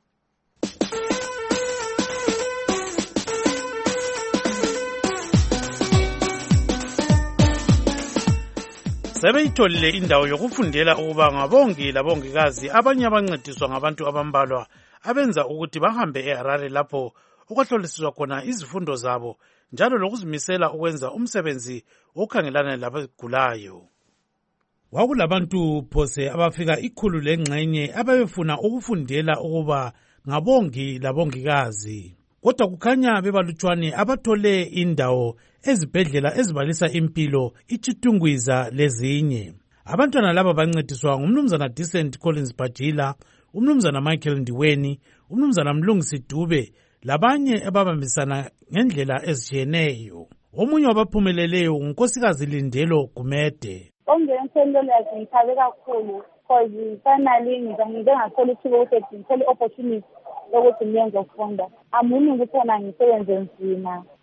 S4: Sebeyitholile indawo yokufundela ukuba ngabongi labongikazi abanye abancediswa ngabantu abambalwa abenza ukuthi bahambe eHarare lapho okwahlolisiswa khona izifundo zabo njalo lokuzimisela ukwenza umsebenzi okhangelana labagulayo. Wakulabantu phose abafika ikhulu lengxenye ababefuna ukufundela ukuba ngabongi labongikazi. Kodwa kukhanya bebalutshwane abathole indawo ezibhedlela ezibalisa impilo ichitungwiza lezinye. Abantwana laba bancediswa ngumnumzana Decent Collins Bajila, umnumzana Michael Ndiweni, umnumzana Mlungisi Dube labanye ababambisana ngendlela ezitshiyeneyo. Omunye wabaphumeleleyo unkosikazi Lindelo Gumede.
S19: Ongenselelo ngithabe kakhulu because finally ngize ngathola ithuba ukuthi ngithole opportunity yokuthi ngiyenze ukufunda. Amuni ukuthi wona ngisebenze nzima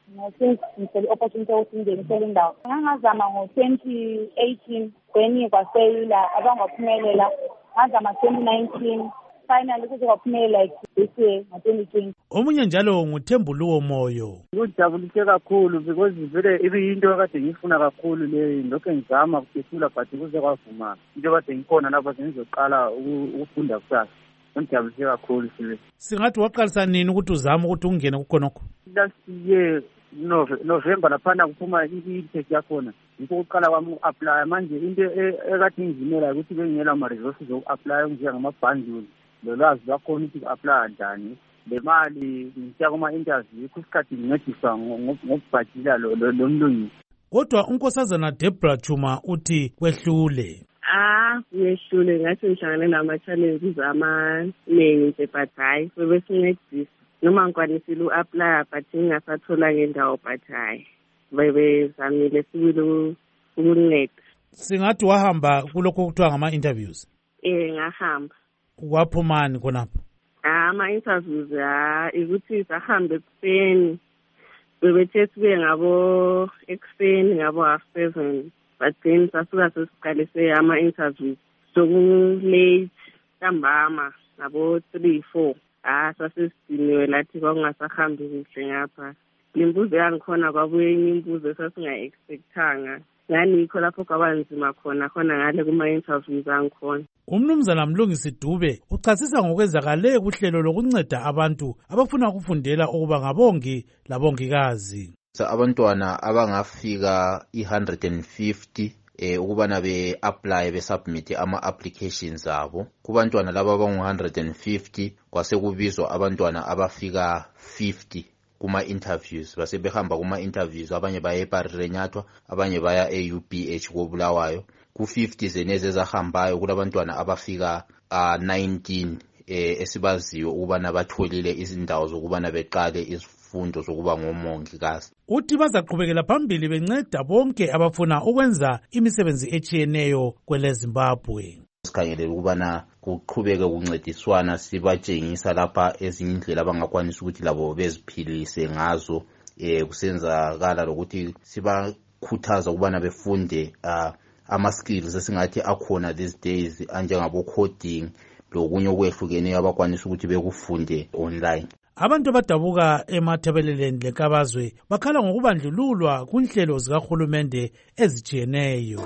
S19: since ngithole i-opportunity yokuthi ngingenisele indawo. Ngangazama ngo-twenty eighteen kwenye kwaseyila abangaphumelela, ngazama twenty nineteen finally kuze kwaphumelela like this year ngo-twenty twenty.
S4: Omunye njalo nguThembuluwo Moyo.
S17: Kujabulise kakhulu because vele ibiyinto akade ngifuna kakhulu leyo, lokho ngizama ukuphefula but kuze kwavuma into kade ngikhona lapha sengizoqala ukufunda kusasa. Ngijabulise kakhulu sile.
S4: Singathi waqalisa nini ukuthi uzama ukuthi ungene kukhonokho?
S17: Last year November laphana kuphuma i-test yakhona. Ngikho uqala kwami uku-apply manje into ekade ngizimela ukuthi bengingela ama-resources zoku-apply njengamabhandles. Lolwazi lwakhona ukuthi ku-apply njani. Le mali ngisiya kuma-interview kusikhathi ngincediswa ngokubhajila lo mlungisi.
S4: Kodwa unkosazana Deborah Chuma uthi kwehlule.
S20: Ah, ngehlule ngathi ngihlangane nama-challenges amaningi nje but hayi bebesincedisa. Noma ngikwanisile u-apply but ngingasathola ngendawo but hayi bebezamile sibili ukunceda.
S4: Singathi wahamba kulokho kuthiwa ngama-interviews?
S20: Eh, ngahamba.
S4: Waphumani khonapho?
S20: Ah, ama-interviews ah ukuthi sahambe ekuseni. Bebethe sibe ngabo ekuseni ngabo half seven. But then sasuka sesiqalise ama-interviews. Soku-late ntambama ngabo three four. Ah, sasesidiniwe lathi kwakungasahambi kuhle ngapha. Lembuzo yangikhona kwabuye enye imbuzo esasinga-expectanga. Nganikho lapho kwabanzima khona khona ngale kuma-interviews angikhona.
S4: Umnumzana Mlungisi Dube uchasisa ngokwenzakale kuhlelo lokunceda abantu abafuna ukufundela ukuba ngabongi labongikazi.
S21: Abantwana abangafika one hundred fifty eh ukubana be apply be submit ama applications abo. Kubantwana laba abangu one hundred fifty kwase kubizwa abantwana abafika fifty kuma interviews. Base behamba kuma interviews, abanye baya eParirenyatwa, abanye baya e-U B H koBulawayo. Ku fifty zeneze zahambayo kulabantwana abafika uh, nineteen eh esibaziyo ukubana batholile izindawo zokubana beqale izifundo zokuba ngomongikazi.
S4: Uthi bazaqhubekela phambili benceda bonke abafuna ukwenza imisebenzi etshiyeneyo kwele Zimbabwe.
S21: Sikhangelela ukubana kuqhubeke kuncediswana sibatshengisa lapha ezinye indlela abangakwanisa ukuthi labo beziphilise ngazo eh kusenzakala lokuthi sibakhuthaza ukubana befunde uh, ama skills esingathi akhona these days anjengabo coding lokunye okwehlukeneyo abakwanisa ukuthi bekufunde online.
S4: Abantu abadabuka emathebeleleni lenkabazwe bakhala ngokubandlululwa kunhlelo zikahulumende ezijiyeneyo.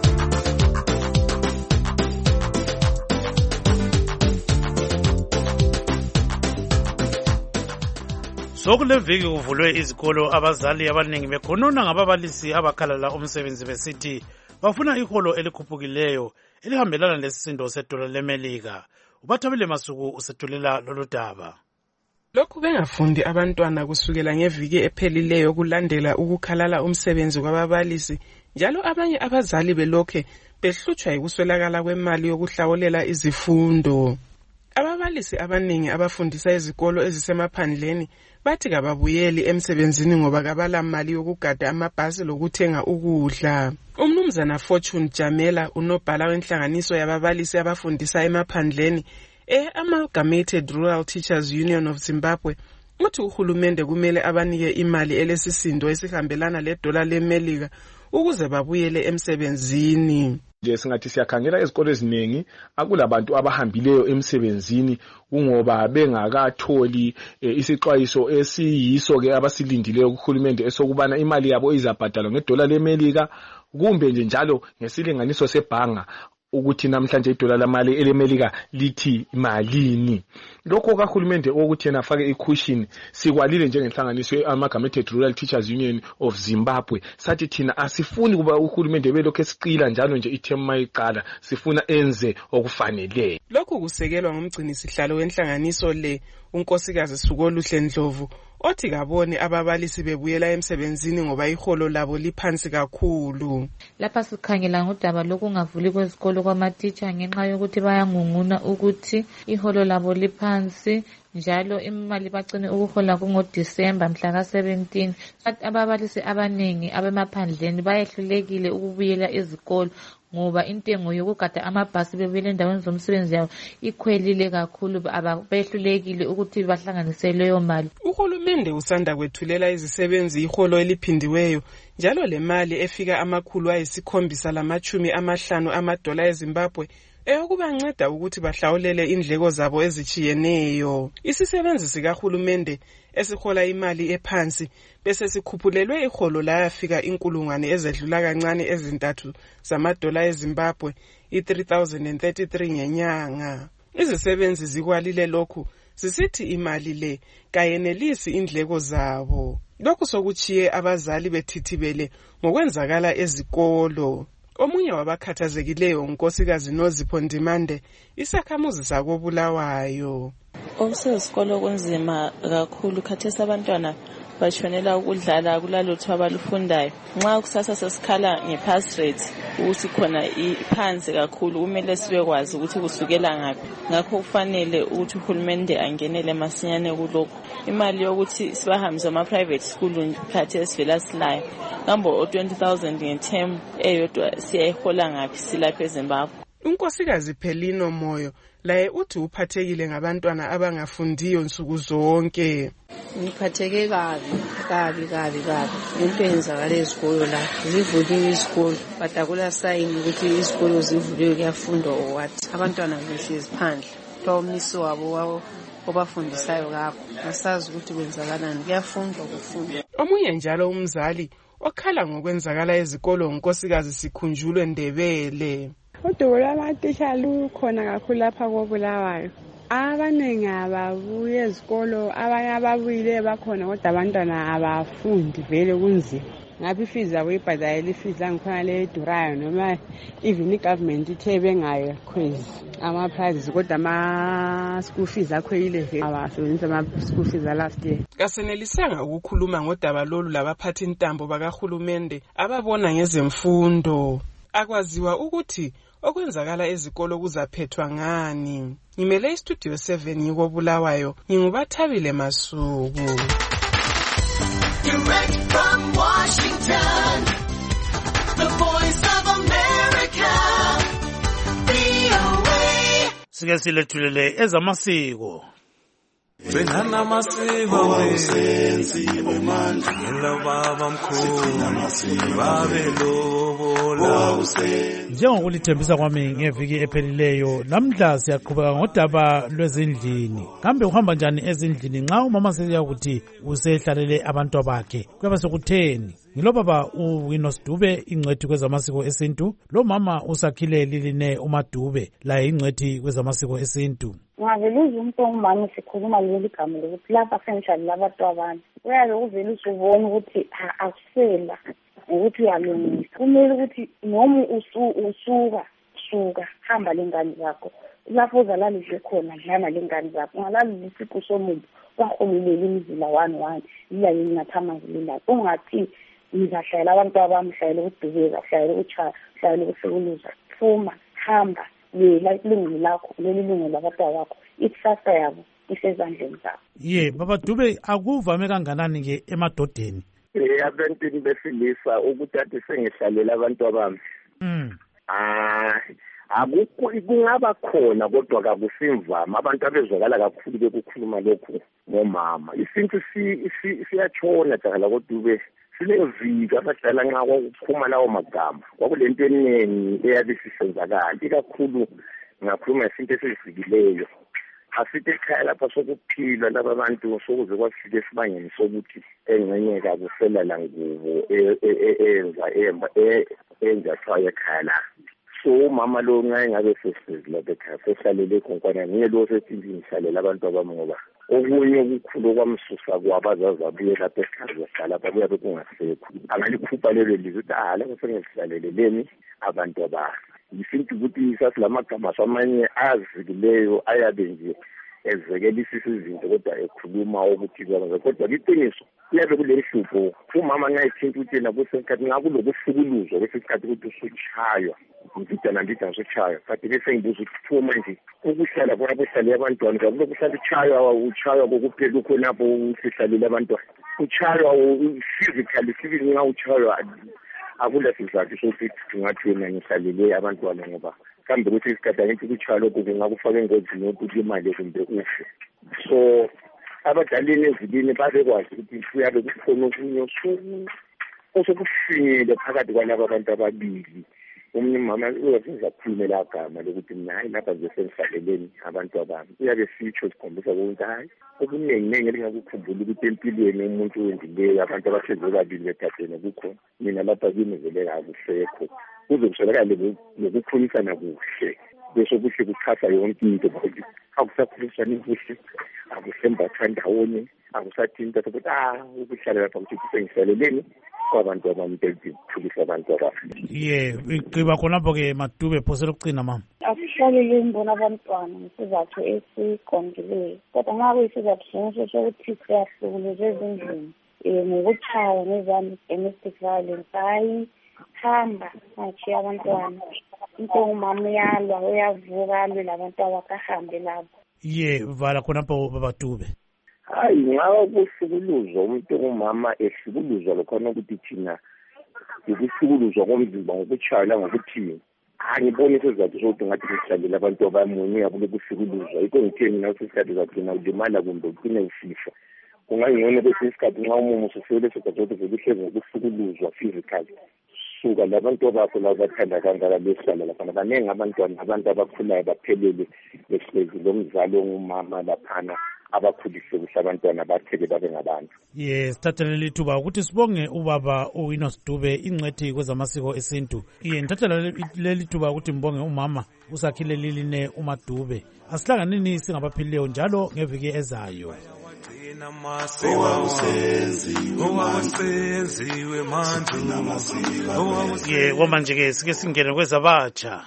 S4: Sokuleviki kuvulwe izikolo, abazali abaningi bekhonona ngababalisi abakhalala umsebenzi besithi bafuna iholo elikhuphukileyo elihambelana lesisindo sedola leMelika. Ubathabile Masuku usethulela lolu daba.
S22: Lokhu bengafundi abantwana kusukela ngeviki ephelileyo kulandela ukukhalala umsebenzi kwababalisi, njalo abanye abazali belokhe behlutshwa yikuswelakala kwemali yokuhlawulela izifundo. Ababalisi abaningi abafundisa izikolo ezisemaphandleni bathi kababuyeli emsebenzini ngoba kabala mali yokugada amabhasi lokuthenga ukudla. Umnumzana Fortune Jamela, unobhala wenhlanganiso yababalisi abafundisa emaphandleni e-Amalgamated Rural Teachers Union of Zimbabwe, uthi uhulumende kumele abanike imali elesisindo esihambelana ledola leMelika ukuze babuyele emsebenzini.
S23: Nje singathi siyakhangela ezikolo eziningi akulabantu abahambileyo emsebenzini kungoba bengakatholi e, isixwayiso esiyiso ke abasilindileyo kuhulumende esokubana imali yabo izabhadalwa ngedola leMelika kumbe nje njalo ngesilinganiso sebhanga ukuthi namhlanje idola lamali eleMelika lithi malini. Lokho kahulumende ukuthi yena afake icushion sikwalile njengenhlanganiso ye-Amalgamated Rural Teachers Union of Zimbabwe sathi thina asifuni kuba uhulumende belokho esiqila njalo nje ithemu mayiqala, sifuna enze okufanele.
S22: Lokhu kusekelwa ngumgcini sihlalo wenhlanganiso le unkosikazi Sukoluhle Ndlovu othi kabone ababalisi bebuyela emsebenzini ngoba iholo labo liphansi kakhulu.
S24: Lapha sikhangela ngodaba lokungavuli kwezikolo kwamatitsha ngenxa yokuthi bayangunguna ukuthi iholo labo liphansi njalo imali bacine ukuhola kungoDisemba mhla ka seventeen. Ababalisi abaningi abemaphandleni bayehlulekile ukubuyela ezikolo ngoba intengo yokugada amabhasi bebuyela endaweni zomsebenzi yawo ikhwelile kakhulu, abehlulekile ukuthi bahlanganise leyo mali.
S22: Uhulumende usanda kwethulela izisebenzi iholo eliphindiweyo, njalo le mali efika amakhulu ayisikhombisa lamachumi amahlanu amadola eZimbabwe eyokubanceda ukuthi bahlawulele indleko zabo ezichiyeneyo. Isisebenzi sikahulumende esihola imali ephansi bese sikhuphulelwe iholo layafika inkulungwane ezedlula kancane ezintathu zamadola eZimbabwe, i-three thousand thirty-three ngenyanga. Izisebenzi zikwalile lokhu zisithi imali le kayenelisi indleko zabo. Lokhu sokuchiye abazali bethithibele ngokwenzakala ezikolo. Omunye wabakhathazekileyo unkosikazi Nozipho Ndimande, isakhamuzi sakoBulawayo.
S18: Okusesikolo kunzima kakhulu, khathesi abantwana bashonela ukudlala kulalutho abalufundayo. Nxa kusasa sesikhala ngepass rate ukuthi khona iphansi kakhulu, kumele sibekwazi ukuthi kusukela ngaphi. Ngakho kufanele ukuthi uhulumende angenele masinyane kulokho. Imali yokuthi sibahambise ama private school khathesi vela silayo. Kambo o twenty thousand ngeterm eyodwa siyayihola ngaphi silapha eZimbabwe.
S22: Unkosikazi Phelino Moyo laye uthi uphathekile ngabantwana abangafundiyo nsuku zonke.
S1: Ngiphatheke kabi kabi kabi kabi into eyenzakala ezikolo la, zivuliwe izikolo but akula sign ukuthi izikolo zivuliwe kuyafundwa or what. Abantwana behlezi phandle, umnisi wabo wabo obafundisayo kapho asazi ukuthi kwenzakalani, kuyafundwa kufundwa.
S22: Omunye njalo umzali okhala ngokwenzakala ezikolo unkosikazi Sikhunjulwe Ndebele.
S3: Udubo lwamatitsha lukhona kakhulu lapha koBulawayo. Abaningi ababuye ezikolo, abanye ababuyile bakhona kodwa abantwana abafundi vele kunzima. Ngabe ifizi abo ibhadala ifizi langikhona le durayo noma even igovernment ithe bengayikhwezi ama prices kodwa ama school fees akhwelile vele abasebenzisa ama school fees last year.
S22: Kasenelisanga ukukhuluma ngodaba lolu labaphathi intambo bakahulumende ababona ngezemfundo. Akwaziwa ukuthi okwenzakala ezikolo kuzaphethwa ngani. Ngimele istudio seven ngikoBulawayo, nginguBathabile Masuku.
S13: Direct from Washington, the voice of America, V O A.
S4: Sike silethulele ezamasiko.
S13: Benana masiko wesenzi wemandla ngelababa mkhulu babelobola usenzi.
S4: Njengokulithembisa kwami ngeviki ephelileyo, namhla siyaqhubeka ngodaba lwezindlini. Kambe uhamba njani ezindlini nxa umama sesiya ukuthi usehlalele abantu bakhe? Kuyaba sokutheni? Ngilo baba uWinos Dube, ingcwethi kwezamasiko esintu. Lo mama usakhile Liline uMadube, la ingcwethi kwezamasiko esintu.
S19: Ngaveluza umuntu ongumama sikhuluma leli gama lokuthi lapha senjani labantu abantu. Uyaze uvelise ubone ukuthi akusela ukuthi uyalungisa. Kumele ukuthi noma usuka suka hamba lengane zakho. Lapho uzalaliswe khona dlana lengane zakho. Ungalali isiqu somuntu kwaholulela imizila one one iya yinathamazilela. Ungathi ngizahlala abantu abamhlala ukudubeka, hlala ukuchaya, hlala ukuhlukuluza. Phuma hamba yela ilungelo lakho, leli lungelo labantu bakho, ikusasa yabo isezandleni zakho.
S4: Ye baba Dube, akuvame kanganani ke emadodeni?
S6: Eh abantwini besilisa ukuthi athi sengihlalela abantu abami.
S4: Mm.
S6: Ah akukho kungaba khona kodwa kakusimvama abantu abezwakala kakhulu bekukhuluma lokhu ngomama. Isintu siyatshona jala kodube silevika abadala nxa kwakuphuma lawo magama kwakulento eningi eyabe sisenzakala ikakhulu ngakhuluma isinto esizikileyo. Asithi ekhaya lapha sokuphilwa laba bantu sokuze kwafika esibangeni sokuthi engcenyeka kuselala ngubo enza emba enza thwaye ekhaya la. So mama lo ngaye ngabe sesizile lapha ekhaya sehlalele khonkwana ngelo sethi ngihlalela abantu abami ngoba okunye ukukhulu kwamsusa kwabazazi abuye lapha ekhaya ehlala lapha kuyabe kungasekho. Angalikhupha lelo lizwe ukuthi ah lapho sengihlalele leni abantu abami. Isinto ukuthi sasilamagama amanye azikileyo ayabe nje ezekelisa izinto kodwa ekhuluma ukuthi kwabantu kodwa liqiniso kuyabe kulehlupho umama nxa ethinta ukuthi yena kusesikhathi ngakulokuhlukuluzwa kwesikhathi ukuthi usuchaywa ngidana ndidana usuchaywa kanti bese ngibuza ukuthi phuma nje ukuhlala bona kuhlale abantwana kakulo kuhlala uchaywa uchaywa kokuphela ukhonapho usihlalele abantwana uchaywa physically sibili nxa uchaywa akula sizathu sokuthi singathi yena ngihlalele abantwana ngoba kambe ukuthi isikhathi angithi kutshiwa lokhu kungakufaka engozini yokuthi imali kumbe ufe. So abadalini ezibini babekwazi ukuthi kuyabe kukhona okunye osokufinyele phakathi kwalaba abantu ababili. Omunye umama uyazenza ukukhulumela igama lokuthi mina hayi lapha nje sengisaleleni abantu abami. Uyabe sitsho sikhombisa ukuthi hayi okuningi ningi elingakukhumbula ukuthi empilweni umuntu wendileyo abantu abahlezi babili bethathene kukhona. Mina lapha kimi vele akusekho. Kuze kuswelakale lokukhulisana kuhle. Bese kuhle kuchaza yonke into ukuthi akusakhulumisana kuhle, akusembathwa ndawonye, akusathinta ukuthi ah ukuhlala lapha ukuthi sengisaleleni kwabantu abamthetho ukukhulisa abantu abafi.
S4: Ye, iqiba khonapho ke Madube phosela ukucina mama.
S19: Akuhlalele imbona abantwana ngesizathu esiqondileyo. Kodwa nxa kuyisizathu sonke sokuthi siyahlukuluzwa ezindlini um ngokutshaya ngezami domestic violence hayi hamba achiya abantwana into umama uyalwa uyavuka alwe labantu abakahambe lapho.
S4: Ye, vala khonapho Babadube.
S6: Hayi ngawa kuhlukuluzwa umuntu umama ehlukuluzwa lokhona ukuthi thina ukuhlukuluzwa komzimba ngokutshayela ngokuthi angiboni isizathu sokuthi ngathi kuhlalela abantu abamunye yabule kuhlukuluzwa iko ngitheni naso isikhathi zathina ulimala kumbe ugcine usifa. Kungangcono bese isikhathi nxa umumo usefele sekwazoti vekuhlezi ngokuhlukuluzwa physically. Suka labantu abakho laba bathanda kangaka behlala lapha banenge abantwana abantu abakhulayo baphelele behlezi lomzalo ngumama laphana abakhulise kuhle abantwana bathele babe ngabantu.
S4: Yes, sithathele lithuba ukuthi sibonge ubaba uWinnie Dube ingcwethi kwezamasiko esintu. Iye ngithathele lelithuba ukuthi mbonge umama usakhile liline uMadube. Asihlanganini singabaphilileyo njalo ngeviki ezayo. Ye, wamanje ke sike singene kwezabatsha.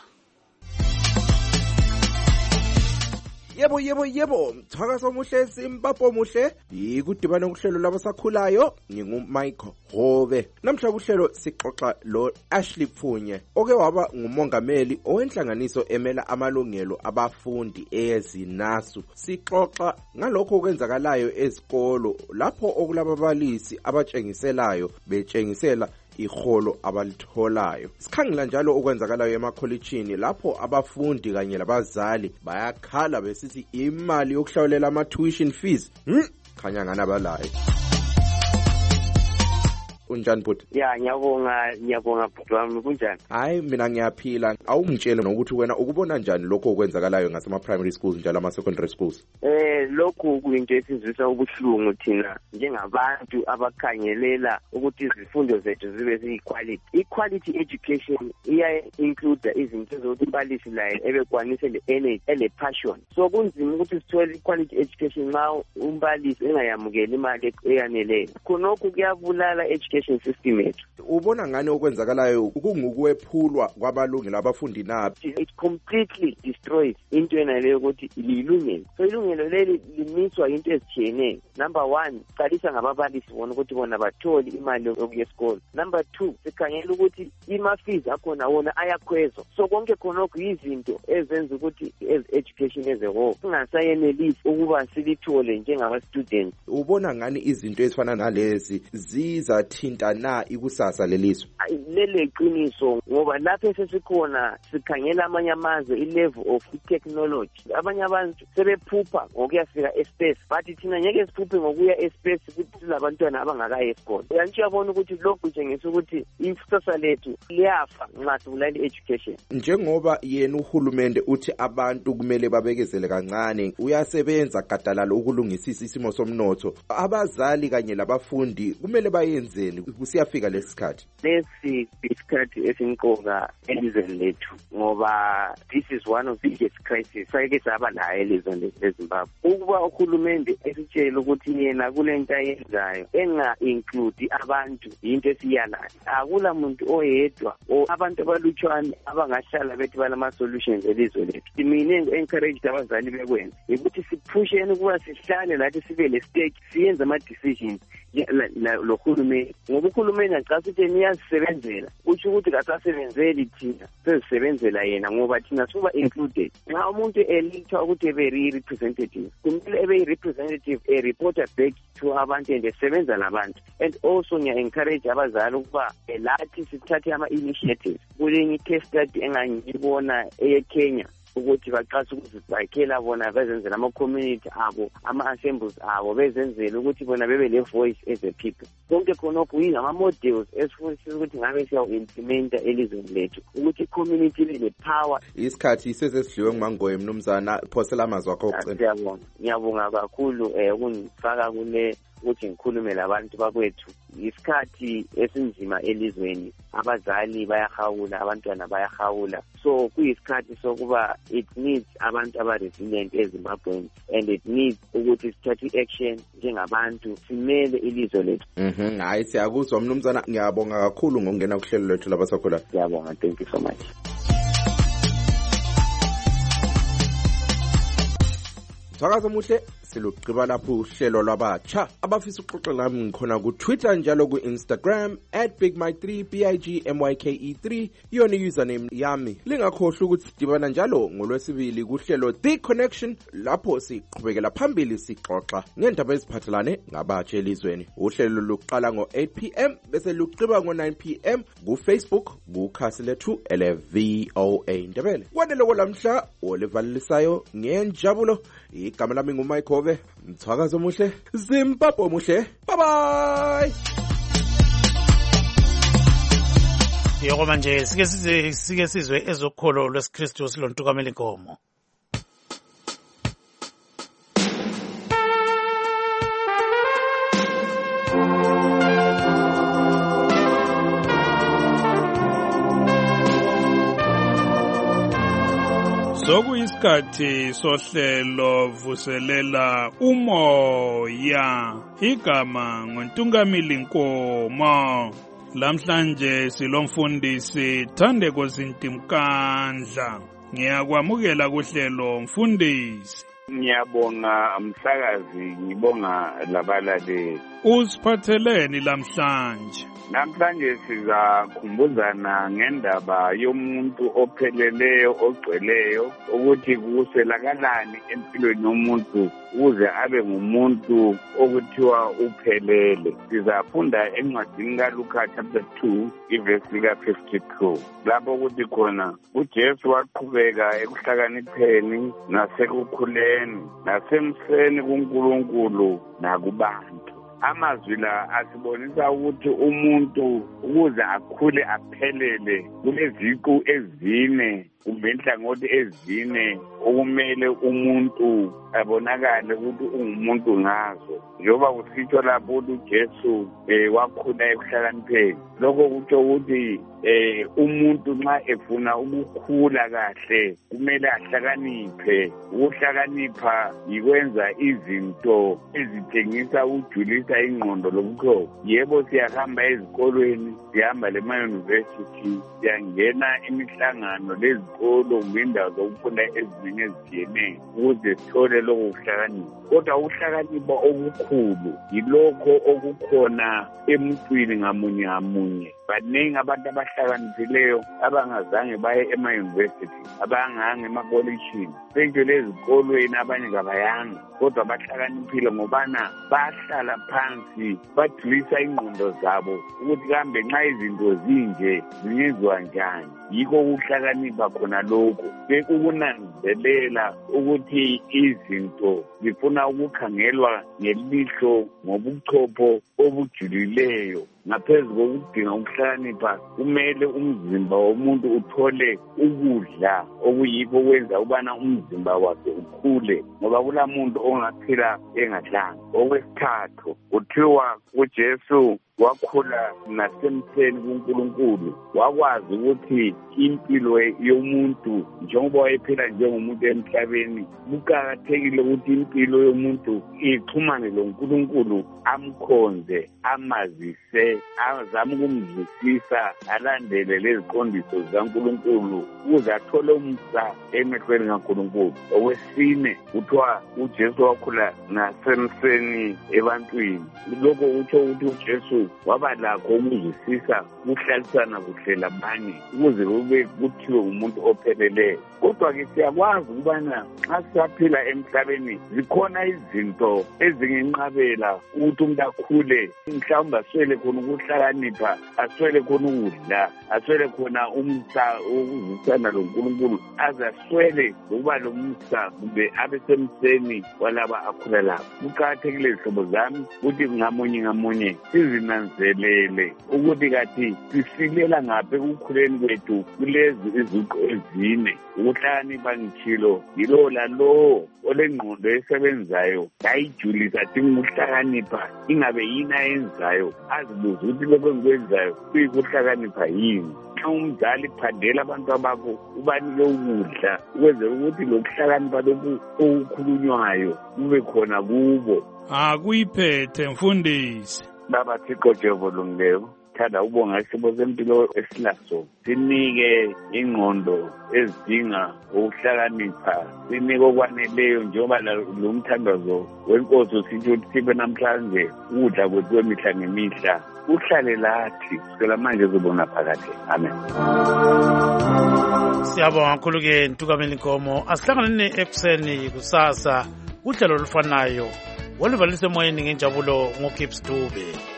S7: Yebo yebo yebo, mthakaso omuhle simpapho omuhle, ikudibana kuhlelo labasakhulayo, nginguMichael Hove. Namhla kuhlelo sixoxa lo Ashley Pfunye, oke waba ngumongameli owenhlanganiso emela amalungelo abafundi ezinasu. Sixoxa ngalokho okwenzakalayo ezikolo lapho okulababalisi abatshengiselayo betshengisela iholo abalitholayo. Sikhangela njalo okwenzakalayo emakholejini lapho abafundi kanye labazali bayakhala besithi imali yokuhlawulela ama tuition fees hm khanya ngana balayo. Unjani bhuti?
S9: Ya, ngiyabonga, ngiyabonga bhuti wami, kunjani?
S7: Hayi mina ngiyaphila. Awungitshele nokuthi wena ukubona njani lokho okwenzakalayo ngasema primary schools njalo ama secondary schools?
S9: Eh lokho kuyinto esizwisa ubuhlungu thina njengabantu abakhangelela ukuthi izifundo zethu zibe ziyiquality. Equality education iya include izinto zokuthi umbalisi laye ebekwanise le ele passion. So kunzima ukuthi sithole equality education nxa umbalisi engayamukeli imali eyaneleyo. Khonokho kuyabulala education system yethu.
S7: Ubona ngani okwenzakalayo kungukuwephulwa kwabalungelo abafundi naphi?
S9: It completely destroys into enaleyo ukuthi ililungelo. So ilungelo leli limiswa into ezitshiyeneyo. Number one, qalisa ngababalisi bona ukuthi bona batholi imali yokuya esikolo. Number two, sikhangela ukuthi ima-fees akhona wona ayakhwezwa. So konke khonokho izinto ezenza ukuthi education as a whole singasayenelisi ukuba silithole njengaba-students.
S7: Ubona ngani izinto ezifana nalezi zizathinta na ikusasa lelizwe?
S9: Lele qiniso ngoba lapho sesikhona sikhangela amanye amazwe i-level of technology. Abanye abantu sebephupha ngokuyafika espace but thina ngeke siphuphe ngokuya espace ukuthi silabantwana abangakayi esikole. Yantsho yabona ukuthi lokhu kutshengisa ukuthi ikusasa lethu liyafa nxa sibulala education.
S7: Njengoba yena uhulumende uthi abantu kumele babekezele kancane, uyasebenza gadalala ukulungisisa isimo somnotho. Abazali kanye labafundi kumele bayenzeni kusiyafika lesikhathi?
S9: Lesi isikhathi esinqoka elizweni lethu ngoba this is one of the biggest crises sayike saba la elizweni leZimbabwe. Ukuba uhulumende esitshela ukuthi yena kulento ayenzayo enga include abantu into esiyalayo. Akula muntu oyedwa o abantu abalutshwane abangahlala bethi balama solutions elizwe lethu. Mina encourage abazali bekwenza ukuthi siphusheni ukuba sihlale lathi sibe le stage siyenze ama decisions lo hulumeni, ngoba uhulumeni acasa ukuthi niyazisebenzela, usho ukuthi kasasebenzeli thina, sezisebenzela yena ngoba thina suba included. Nxa umuntu elitha ukuthi ebe representative, kumele ebe representative e reporter back to abantu and esebenza labantu. And also ngiya encourage abazali ukuba elathi sithathe ama initiatives. Kulenye case study engangibona eKenya ukuthi baqasa ukuthi bakhela bona bezenzela ama community abo, ama assemblies abo, bezenzela ukuthi bona bebe le voice as a people. Konke khonokho yizo ama models esifuna ukuthi ngabe siya implementa elizweni lethu ukuthi community ibe le power.
S7: Isikhathi sesesidliwe ngumangoye mnumzana, phosela amazwi akho okucina.
S9: Ngiyabonga, ngiyabonga kakhulu eh ukunifaka kule ukuthi ngikhulume labantu bakwethu. Isikhathi esinzima elizweni, abazali bayahawula, abantwana bayahawula. So kuyisikhathi sokuba it needs abantu aba resilient eZimbabwe, and it needs ukuthi sithathe action njengabantu simele ilizwe lethu.
S7: Mhm, hayi siyakuzwa mnumzana, ngiyabonga kakhulu ngokungena kuhlelo lethu labasakhula.
S9: Ngiyabonga, thank you so much.
S7: Thakaza muhle, silugqiba lapho uhlelo lwabatsha. Abafisa ukuxoxa nami ngikhona ku Twitter njalo ku Instagram at big my three b i g m y k e three yona username yami. Lingakhohlwa ukuthi sidibana njalo ngolwesibili kuhlelo The Connection lapho siqhubekela phambili sixoxa ngendaba eziphathelane ngabatsha elizweni. Uhlelo luqala ngo eight p m bese luqhiba ngo nine p m ku Facebook kukhasi lethu ele V O A Ndebele. Kwanele kolamhla olevalisayo ngenjabulo. Igama lami nguMike Hove, mthakazo muhle, Zimbabwe muhle. Bye bye.
S4: Yoko manje sike sizwe sike sizwe ezokholo lwesikristu silontukamela inkomo.
S10: Sokuyisikhathi sohlelo vuselela umoya, igama nguntungameli Nkomo. Lamhlanje silomfundisi Thandeko Zintimkandla. Ngiyakwamukela kuhlelo mfundisi.
S11: Ngiyabonga umsakazi, ngibonga labalaleli.
S10: Usiphatheleni lamhlanje?
S11: Namhlanje sizakhumbuzana ngendaba yomuntu opheleleyo ogcweleyo ukuthi kuselakalani empilweni yomuntu ukuze abe ngumuntu okuthiwa uphelele. Sizafunda encwadini kaLuka chapter two iverse lika fifty-two lapho ukuthi khona uJesu waqhubeka ekuhlakanipheni nasekukhuleni nasemseni kuNkulunkulu nakubantu. Amazwi la asibonisa ukuthi umuntu ukuze akhule aphelele kuleziqu ezine kumbe inhlangothi ezine okumele umuntu abonakale ukuthi ungumuntu ngazo. Njoba kusitsho lapho ukuthi uJesu eh wakhula ekuhlakanipheni, lokho kutsho ukuthi eh umuntu nxa efuna ukukhula kahle kumele ahlakaniphe. Ukuhlakanipha yikwenza izinto ezitshengisa ukujulisa ingqondo lobukhona. Yebo siyahamba ezikolweni, siyahamba lema-university, siyangena imihlangano lezikolo ngendawo zokufunda eziningi ezitshiyeneyo ukuze sithole lokho kuhlakanipha. Kodwa ukuhlakanipha okukhulu yilokho okukhona emuntwini ngamunye ngamunye. Baningi abantu abahlakaniphileyo abangazange baye ema-university, abanganga emakolishini, senjele ezikolweni abanye kabayanga, kodwa bahlakaniphile ngobana bahlala phansi bajulisa ingqondo zabo ukuthi kambe nxa izinto zinje zingenziwa njani. Yikho ukuhlakanipha khona lokho, ukunanzelela ukuthi izinto zifuna ukukhangelwa ngelihlo ngobuchopho obujulileyo. Ngaphezu kokudinga ukuhlakanipha kumele umzimba womuntu uthole ukudla okuyikho kwenza ubana umzimba wakhe ukhule, ngoba kulamuntu ongaphila engadlanga. Okwesithathu kuthiwa uJesu wakhula nasemtheni kuNkulunkulu, wakwazi ukuthi impilo yomuntu njengoba wayephila njengomuntu emhlabeni kuqakathekile ukuthi impilo yomuntu ixhumane loNkulunkulu, amkhonze, amazise kumele azame ukumzwisisa alandele leziqondiso zikaNkulunkulu ukuze athole umsa emehlweni kaNkulunkulu. Okwesine kuthiwa uJesu wakhula nasemseni ebantwini. Lokho utsho ukuthi uJesu waba lakho ukuzwisisa ukuhlalisana kuhle labanye ukuze kube kuthiwe umuntu opheleleyo. Kodwa-ke siyakwazi ukubana xa sisaphila emhlabeni zikhona izinto ezingenqabela ukuthi umuntu akhule, mhlawumbe aswele khona ukuhlakanipha, aswele khona ukudla, aswele khona umsa ukuzwisana loNkulunkulu, aze aswele ukuba lomsa kumbe abe semseni walaba akhula labo. Kuqakathekile zihlobo zami ukuthi ngamunye ngamunye sizinanzelele ukuthi kathi sisilela ngaphi ekukhuleni kwethu kulezi iziqu ezine. Ukuhlakanipha ngitshilo yilo lalowo olengqondo esebenzayo ngayijulisa adinga ukuhlakanipha, ingabe yini ayenzayo, azibuze ukuthi lokho engikwenzayo kuyikuhlakanipha yini. Xa umzali phandela abantu bakho ubanike ukudla ukwenzela ukuthi lokuhlakanipha lokhu okukhulunywayo kube khona kubo.
S10: Akuyiphethe mfundisi.
S11: Baba Thixo Jehova olungileyo, thanda ubonga isimo sempilo esilaso, sinike ingqondo ezidinga ukuhlakanipha, sinike okwaneleyo njengoba lo mthandazo wenkosi sithi ukuthi sibe namhlanje ukudla kwethu kwemihla ngemihla. Uhlale lathi kusukela manje uzobona phakade. Amen.
S4: Siyabonga kakhulu-ke Ntukameli Nkomo. Asihlanganeni ekuseni kusasa uhlelo olufanayo oluvalise emoyeni ngenjabulo ngoGibbs Dube.